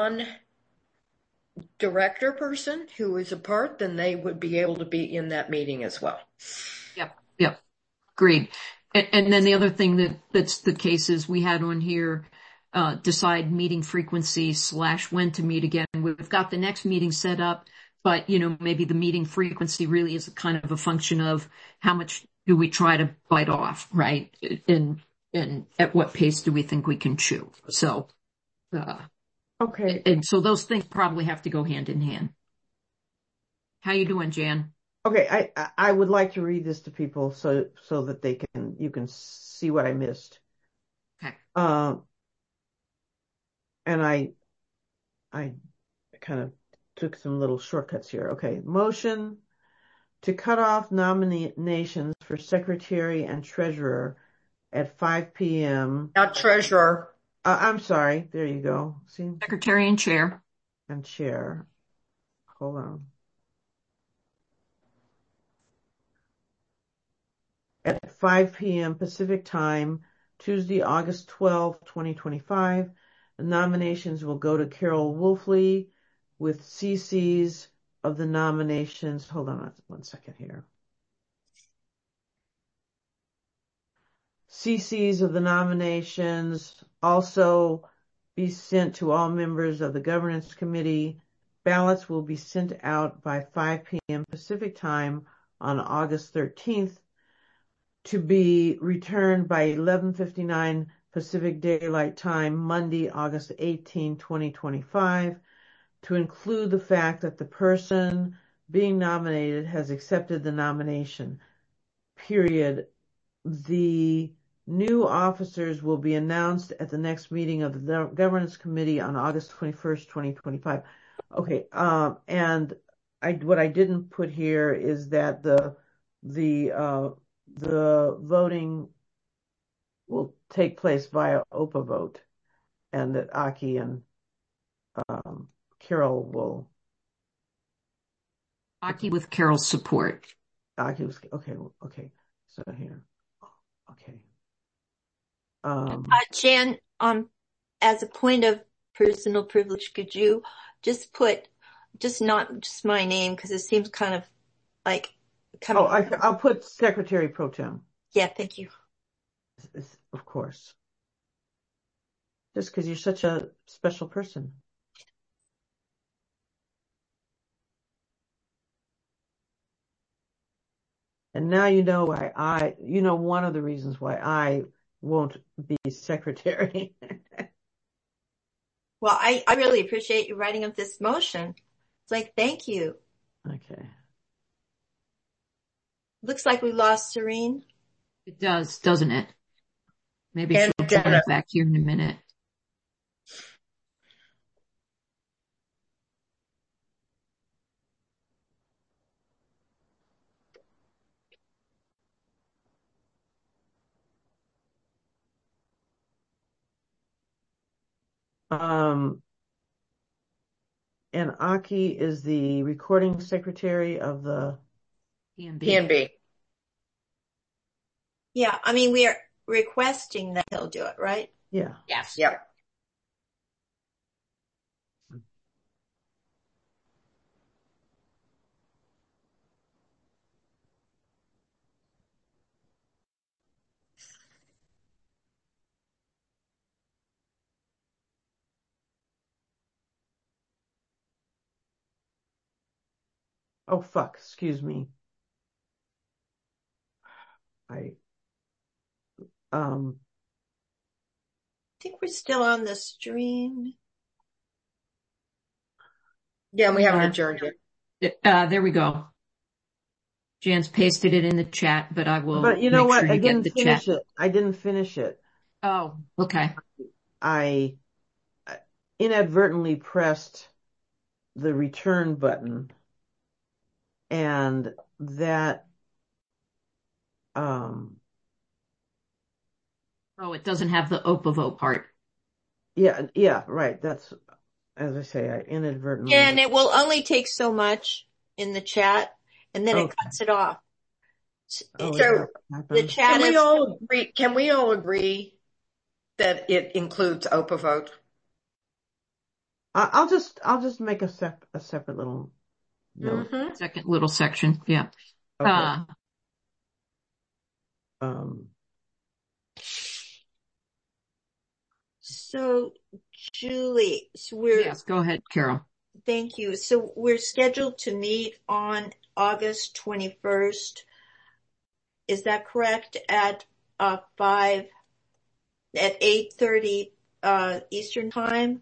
S3: non-director person who is a part, then they would be able to be in that meeting as well.
S1: Yep. Yep. Agreed. And, and then the other thing that that's the case is we had on here, uh, decide meeting frequency slash when to meet again. We've got the next meeting set up, but you know, maybe the meeting frequency really is a kind of a function of how much do we try to bite off, right? And, and at what pace do we think we can chew? So, uh,
S2: Okay.
S1: and so those things probably have to go hand in hand. How you doing, Jan?
S2: Okay. I, I I would like to read this to people so, so that they can, you can see what I missed.
S1: Okay.
S2: Um, and I, I kind of took some little shortcuts here. Okay. Motion to cut off nominations for secretary and treasurer at five p.m.
S3: Not treasurer.
S2: Uh, I'm sorry. There you go. See?
S1: Secretary and chair.
S2: And chair. Hold on. At five p.m. Pacific time, Tuesday, August twelfth, twenty twenty-five. The nominations will go to Carol Wolfley with C Cs of the nominations. Hold on one second here. C Cs of the nominations also be sent to all members of the governance committee. Ballots will be sent out by five p.m. Pacific time on August thirteenth to be returned by eleven fifty-nine Pacific Daylight Time, Monday, August eighteenth, twenty twenty-five, to include the fact that the person being nominated has accepted the nomination. Period. The new officers will be announced at the next meeting of the Governance Committee on August twenty-first, twenty twenty-five. Okay, um, and I, what I didn't put here is that the, the, uh, the voting will take place via OPA vote, and that Aki and, um, Carol will,
S1: Aki with Carol's support.
S2: Aki was, okay, okay, so here, okay. Um,
S6: Uh, Jan, um, as a point of personal privilege, could you just put, just not just my name, because it seems kind of like coming.
S2: oh, I, I'll put Secretary Pro Tem.
S6: Yeah, thank you.
S2: Of course. Just because you're such a special person. And now you know why I, you know, one of the reasons why I won't be secretary.
S6: Well, I, I really appreciate you writing up this motion. It's like, thank you.
S2: Okay.
S6: Looks like we lost Serene.
S1: It does, doesn't it? Maybe
S3: And
S1: she'll join
S3: Jenna.
S1: back here in a minute.
S2: Um, and Aki is the recording secretary of the
S1: P N B.
S3: P N B.
S6: Yeah, I mean, we are requesting that he'll do it, right?
S2: yeah.
S1: Yes.
S3: Yep.
S2: Oh fuck, excuse me. I um
S6: think we're still on the stream.
S3: Yeah, and we haven't adjourned yet.
S1: Uh, there we go. Jan's pasted it in the chat, but I will
S2: But you know
S1: make
S2: what?
S1: sure
S2: I
S1: you get
S2: didn't
S1: the
S2: finish
S1: chat.
S2: it. I didn't finish it.
S1: Oh, okay.
S2: I inadvertently pressed the return button, and that um
S1: Oh, it doesn't have the O P A vote part.
S2: yeah yeah right that's, as I say, I inadvertently
S6: Yeah, and it will only take so much in the chat, and then it
S2: Okay.
S6: cuts it off.
S2: Oh,
S6: So
S2: that
S6: the
S2: happened.
S6: chat
S3: Can we
S6: is,
S3: all agree, can we all agree that it includes O P A vote?
S2: I- I'll just I'll just make a sep a separate little note.
S3: Mm-hmm.
S1: Second little section. Yeah.
S2: Okay.
S1: Uh,
S2: Um,
S6: so Julie, so we're,
S1: yes, go ahead, Carol.
S6: thank you. So we're scheduled to meet on August twenty-first. Is that correct? At, uh, five, at eight thirty, uh, Eastern time?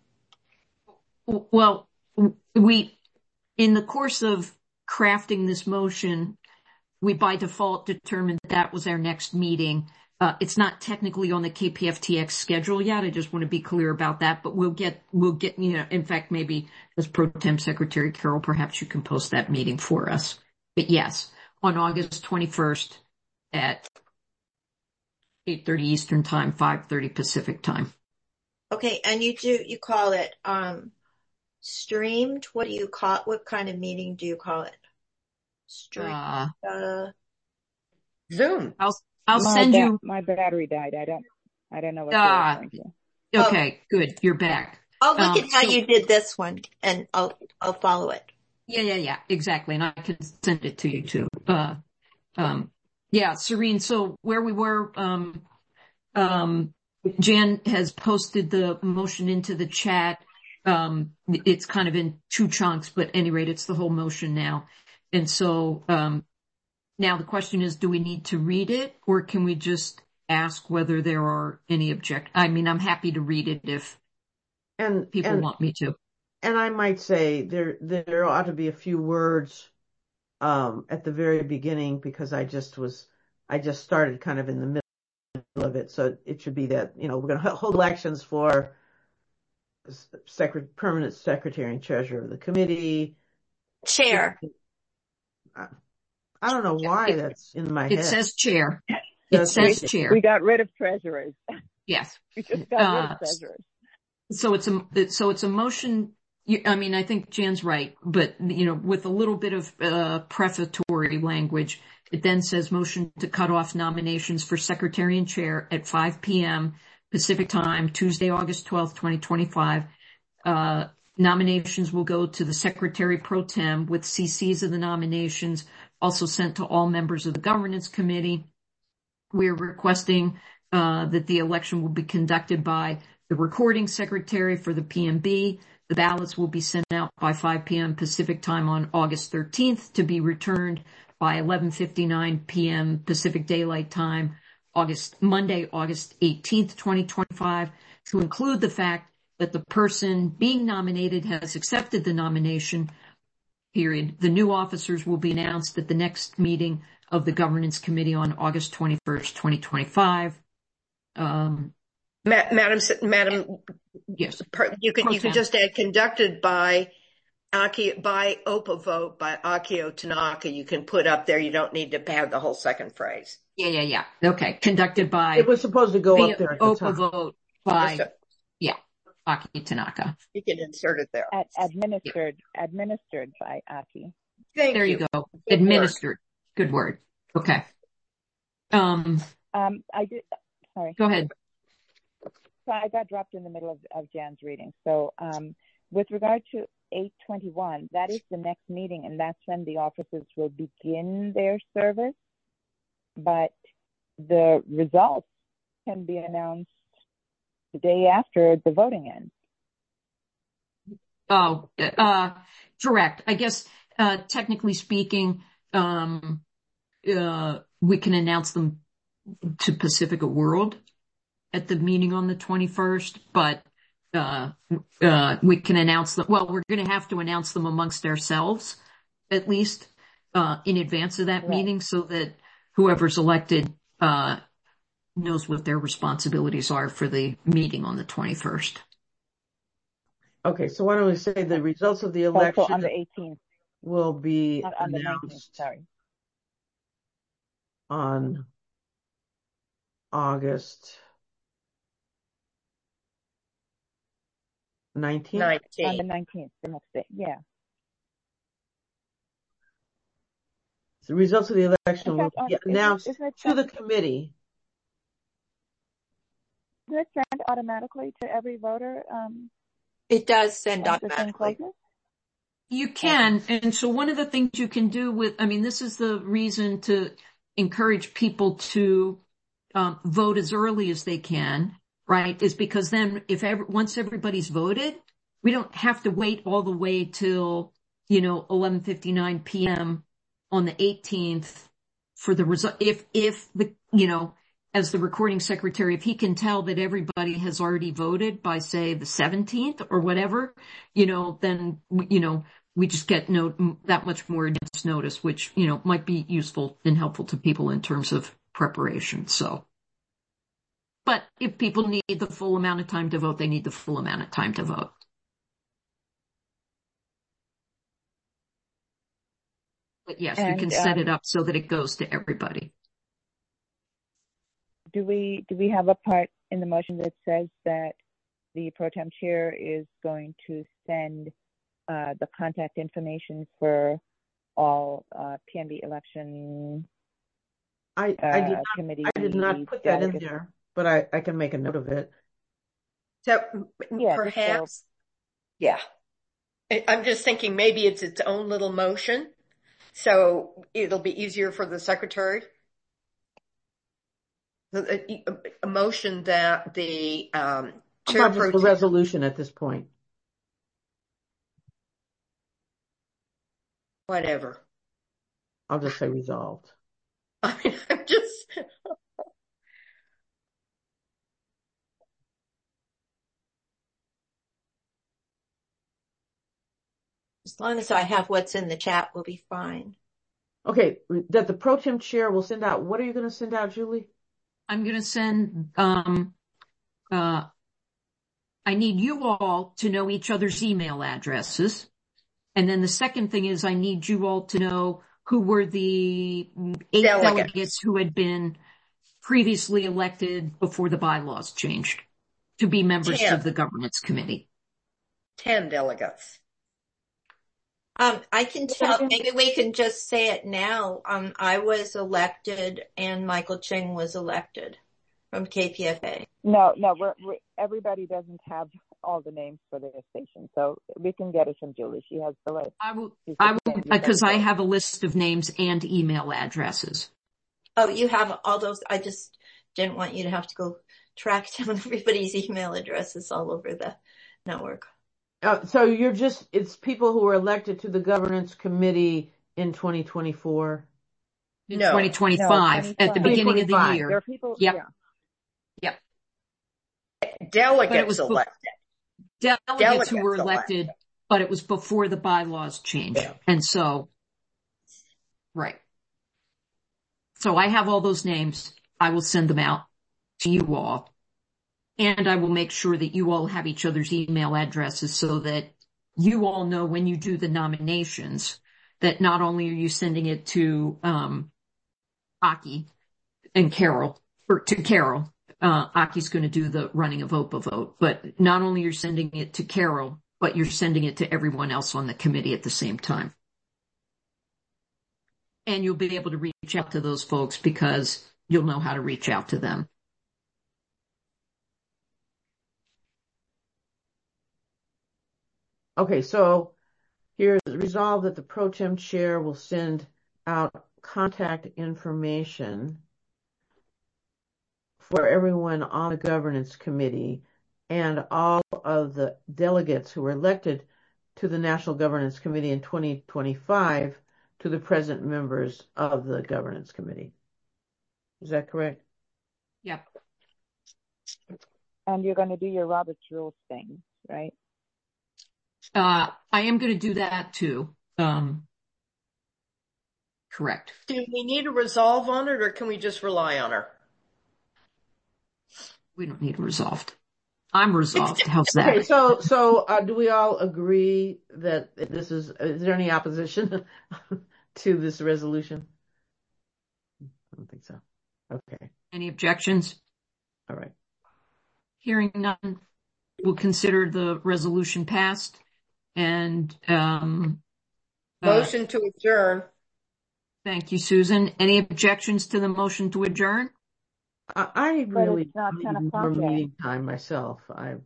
S1: Well, we, in the course of crafting this motion, we by default determined that that was our next meeting. Uh, it's not technically on the K P F T X schedule yet. I just want to be clear about that, but we'll get, we'll get, you know, in fact, maybe as Pro Tem Secretary Carol, perhaps you can post that meeting for us. But yes, on August twenty-first at eight thirty Eastern time, five thirty Pacific time.
S6: Okay, and you do, you call it, um, streamed? What do you call, what kind of meeting do you call it? Stream,
S1: Uh,
S6: uh,
S3: Zoom.
S1: I'll, I'll
S4: my
S1: send
S4: ba-
S1: you,
S4: My battery died. I don't, I don't know what
S1: Ah.
S4: you're referring to.
S1: okay, good. You're back.
S6: I'll look
S1: Um,
S6: at how
S1: so-
S6: you did this one, and I'll, I'll follow it.
S1: Yeah, yeah, yeah, exactly. And I can send it to you too. Uh, um, yeah, Serene. So where we were, um, um, Jan has posted the motion into the chat. Um, it's kind of in two chunks, but at any rate, it's the whole motion now. And so, um, now the question is, do we need to read it, or can we just ask whether there are any object? I mean, I'm happy to read it if
S2: and
S1: people
S2: and
S1: want me to.
S2: and I might say there there ought to be a few words um at the very beginning, because I just was I just started kind of in the middle of it, so it should be that, you know, we're going to hold elections for secret permanent secretary and treasurer of the committee.
S6: Chair.
S2: I don't know why
S1: It-
S2: that's in my
S1: It
S2: head.
S1: says chair. It
S2: Does
S1: says
S2: it?
S1: chair.
S4: We got rid of treasurers.
S1: Yes.
S4: We just got rid
S1: Uh,
S4: of treasurers.
S1: So it's a, so it's a motion. you- I mean, I think Jan's right, but, you know, with a little bit of, uh, prefatory language, it then says motion to cut off nominations for secretary and chair at five p.m. Pacific time, Tuesday, August twelfth, twenty twenty-five. Uh, nominations will go to the secretary pro tem with C Cs of the nominations also sent to all members of the governance committee. We're requesting uh, that the election will be conducted by the recording secretary for the P M B. The ballots will be sent out by five p.m. Pacific time on August thirteenth to be returned by eleven fifty-nine p.m. Pacific Daylight Time, August Monday, August eighteenth, twenty twenty-five, to include the fact that the person being nominated has accepted the nomination. Period. The new officers will be announced at the next meeting of the Governance Committee on August twenty-first, twenty twenty-five. Um,
S3: Ma- Madam, S- Madam,
S1: yes.
S3: per- you could,
S1: Pro
S3: you could
S1: tem.
S3: just add conducted by Aki, by O P A vote by Akio Tanaka. You can put up there. You don't need to have the whole second phrase.
S1: Yeah, yeah, yeah. Okay. Conducted by
S2: It was supposed to go
S1: via
S2: up there at the
S1: O P A
S2: top.
S1: vote by,
S3: Just, uh,
S1: yeah, Aki Tanaka.
S3: You can insert it there.
S4: Ad- administered, administered by Aki.
S3: Thank
S1: There you
S3: you.
S1: go.
S3: Good
S1: Administered. Good word. Okay. Um,
S4: Um, I did, sorry.
S1: go ahead.
S4: So I got dropped in the middle of, of Jan's reading. So, um, with regard to eight twenty-one, that is the next meeting, and that's when the officers will begin their service. But the results can be announced the day after the voting ends.
S1: Oh, uh, correct. I guess, uh, technically speaking, um, uh, we can announce them to Pacifica World. at the meeting on the twenty-first, but uh, uh, we can announce them. Well, we're going to have to announce them amongst ourselves, at least uh, in advance of that
S4: Right.
S1: meeting, so that whoever's elected uh, knows what their responsibilities are for the meeting on the twenty-first.
S2: Okay, so why don't we say the results of the
S4: Also
S2: election
S4: on the eighteenth,
S2: will be
S4: not on the nineteenth,
S2: announced
S4: sorry.
S2: on August nineteenth?
S4: On the
S3: nineteen.
S4: nineteenth, the next day, yeah.
S2: The results of the election
S4: In
S2: will
S4: fact, uh,
S2: be
S4: isn't,
S2: announced
S4: isn't it
S2: to
S4: sent,
S2: the committee.
S4: isn't it sent automatically to every voter um,
S6: It does send
S4: once the thing
S6: automatically.
S4: closes?
S1: You
S4: Okay.
S1: can. And so one of the things you can do with, I mean, this is the reason to encourage people to um, vote as early as they can, right? Is because then if ever, once everybody's voted, we don't have to wait all the way till, you know, eleven fifty-nine p.m. on the eighteenth for the result. If, if the, you know, as the recording secretary, if he can tell that everybody has already voted by, say, the seventeenth or whatever, you know, then, you know, we just get no, that much more advance notice, which, you know, might be useful and helpful to people in terms of preparation. So, but if people need the full amount of time to vote, they need the full amount of time to vote. But yes, you can
S4: And
S1: set it
S4: um,
S1: up so that it goes to everybody.
S4: do we do we have a part in the motion that says that the pro tem chair is going to send uh, the contact information for all uh, P N B election
S2: I, I did
S4: uh,
S2: not,
S4: committee
S2: I did not put that in
S4: delegates?
S2: there, but I, I can make a note of it.
S3: So
S4: Yeah, just so,
S3: perhaps, yeah. I- I'm just thinking maybe it's its own little motion, so it'll be easier for the secretary. A, a- a motion that the um,
S2: How
S3: chair
S2: about
S3: pro
S2: just the
S3: tem,
S2: resolution at this point?
S3: whatever.
S2: I'll just say resolved.
S3: I mean, I'm just,
S6: As long as I have what's in the chat, we'll be fine.
S2: Okay, that the pro tem chair will send out, what are you going to send out, Julie?
S1: I'm going to send, um, uh, I need you all to know each other's email addresses. And then the second thing is I need you all to know who were the eight
S3: delegates.
S1: delegates who had been previously elected before the bylaws changed to be members
S3: Ten.
S1: of the governance committee.
S3: Ten delegates.
S6: Um, I can
S4: Say that
S6: tell,
S4: again.
S6: maybe we can just say it now. Um, I was elected and Michael Ching was elected from K P F A.
S4: No, no, we're, we're, everybody doesn't have all the names for their station, so we can get it from Julie. She has the list.
S1: I will,
S4: She's
S1: I
S4: the
S1: will,
S4: candidate
S1: because I
S4: vote.
S1: have a list of names and email addresses.
S6: Oh, you have all those. I just didn't want you to have to go track down everybody's email addresses all over the network.
S2: Uh, so you're just, it's people who were elected to the governance committee in twenty twenty-four.
S1: In
S3: No.
S1: twenty twenty-five, at the
S4: twenty-five.
S1: beginning of the
S2: twenty twenty-five.
S1: year.
S4: There are people,
S1: Yep.
S4: yeah.
S1: Yep.
S3: Delegates
S1: But it was bef-
S3: elected.
S1: Delegates who
S3: Delegates
S1: were elected,
S3: elected.
S1: but it was before the bylaws changed.
S3: Yeah.
S1: And so, right. So I have all those names. I will send them out to you all. And I will make sure that you all have each other's email addresses so that you all know when you do the nominations that not only are you sending it to um, Aki and Carol, or to Carol, uh, Aki's going to do the running of Opa Vote, but not only you're sending it to Carol, but you're sending it to everyone else on the committee at the same time. And you'll be able to reach out to those folks because you'll know how to reach out to them.
S2: Okay, so here's resolved that the pro tem chair will send out contact information for everyone on the governance committee and all of the delegates who were elected to the National Governance Committee in twenty twenty-five to the present members of the governance committee. Is that correct?
S1: Yep.
S4: And you're going to do your Robert's Rules thing, right?
S1: Uh, I am going to do that too. Um, correct.
S3: Do we need a resolve on it, or can we just rely on her?
S1: We don't need resolved. I'm resolved. How's that?
S2: Okay, so, so, uh, do we all agree that this is, is there any opposition to this resolution? I don't think so. Okay.
S1: Any objections?
S2: All right.
S1: Hearing none, we'll consider the resolution passed. And, um, uh,
S3: Motion to adjourn.
S1: thank you, Susan. Any objections to the motion to adjourn?
S2: I, I
S4: But
S2: really
S4: it's not ten
S2: need
S4: o'clock
S2: more
S4: yet.
S2: meeting time myself. I.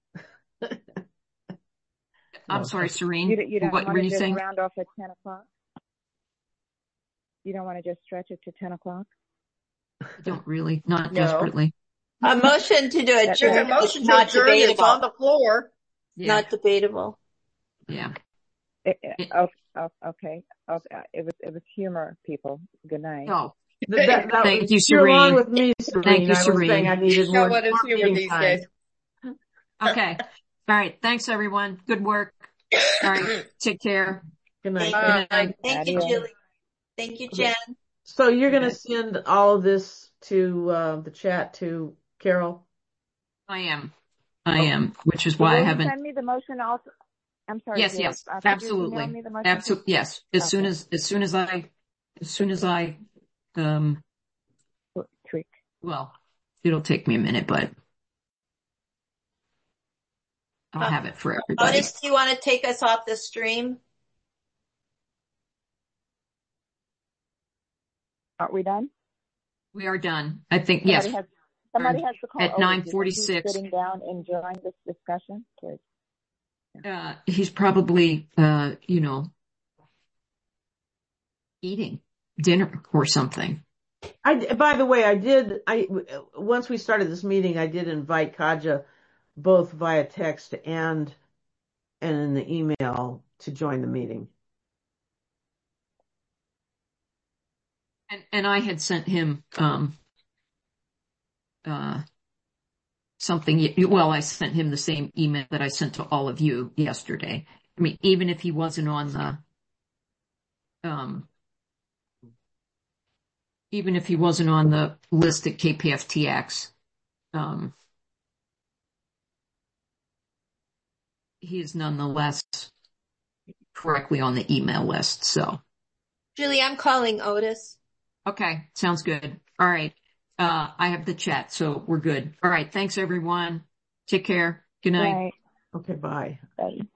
S1: I'm
S2: No.
S1: sorry, Serene.
S4: You, don't- you don't
S1: What
S4: want
S1: were
S4: to
S1: you
S4: just
S1: saying?
S4: round off at ten o'clock? You don't want to just stretch it to ten o'clock?
S1: I don't really, not
S3: No.
S1: desperately.
S6: A motion to do
S3: There's a
S6: adjourn is
S3: motion to
S6: not
S3: adjourn. It's on
S6: debatable.
S3: the floor.
S1: Yeah.
S6: Not debatable.
S1: Yeah.
S4: It,
S1: It-
S4: it, oh, oh, okay. Okay. It was, it was humor, people. Good night.
S1: Oh,
S2: That, that, that
S1: Thank
S2: was,
S1: you,
S2: you're along
S1: Serene.
S2: with me, Serene.
S1: Thank you,
S2: I was
S1: Serene.
S2: saying I needed more,
S3: What is
S2: more
S3: humor
S2: meeting
S3: these
S2: time.
S3: days?
S1: okay. All right. Thanks, everyone. Good work. All right. Take care.
S2: Good night.
S6: Thank
S1: Good night.
S6: Thank you,
S4: Adios.
S6: Julie. Thank you, Jen.
S2: So you're going to
S1: Okay.
S2: send all of this to uh, the chat to Carol?
S1: I am. I am, which is why
S4: Will
S1: I
S4: you
S1: haven't.
S4: send me the motion also? I'm sorry.
S1: Yes,
S4: Julie.
S1: yes,
S4: Uh, could you
S1: absolutely.
S4: email me the motion?
S1: Absolutely. Yes. As soon
S4: Okay.
S1: as, as soon as I, as soon as I, um,
S4: Tweak.
S1: well, it'll take me a minute, but I'll
S6: Uh,
S1: have it for everybody.
S6: Otis, do you want to take us off the stream?
S4: Are we done?
S1: We are done. I think,
S4: Somebody
S1: yes,
S4: has, somebody has to call
S1: at
S4: Otis.
S1: nine
S4: You think
S1: forty-six.
S4: he's sitting down enjoying this discussion? Good.
S1: Uh, he's probably, uh, you know, eating dinner or something.
S2: I, by the way, I did, I, once we started this meeting, I did invite Kaja both via text and, and in the email to join the meeting.
S1: And, and I had sent him, um, uh, something, well, I sent him the same email that I sent to all of you yesterday. I mean, even if he wasn't on the, um, even if he wasn't on the list at K P F T X, um, he is nonetheless correctly on the email list. So,
S6: Julie, I'm calling Otis.
S1: okay, sounds good. All right. Uh, I have the chat, so we're good. All right. Thanks, everyone. Take care. Good night.
S4: Right.
S2: Okay, bye.
S4: Bye.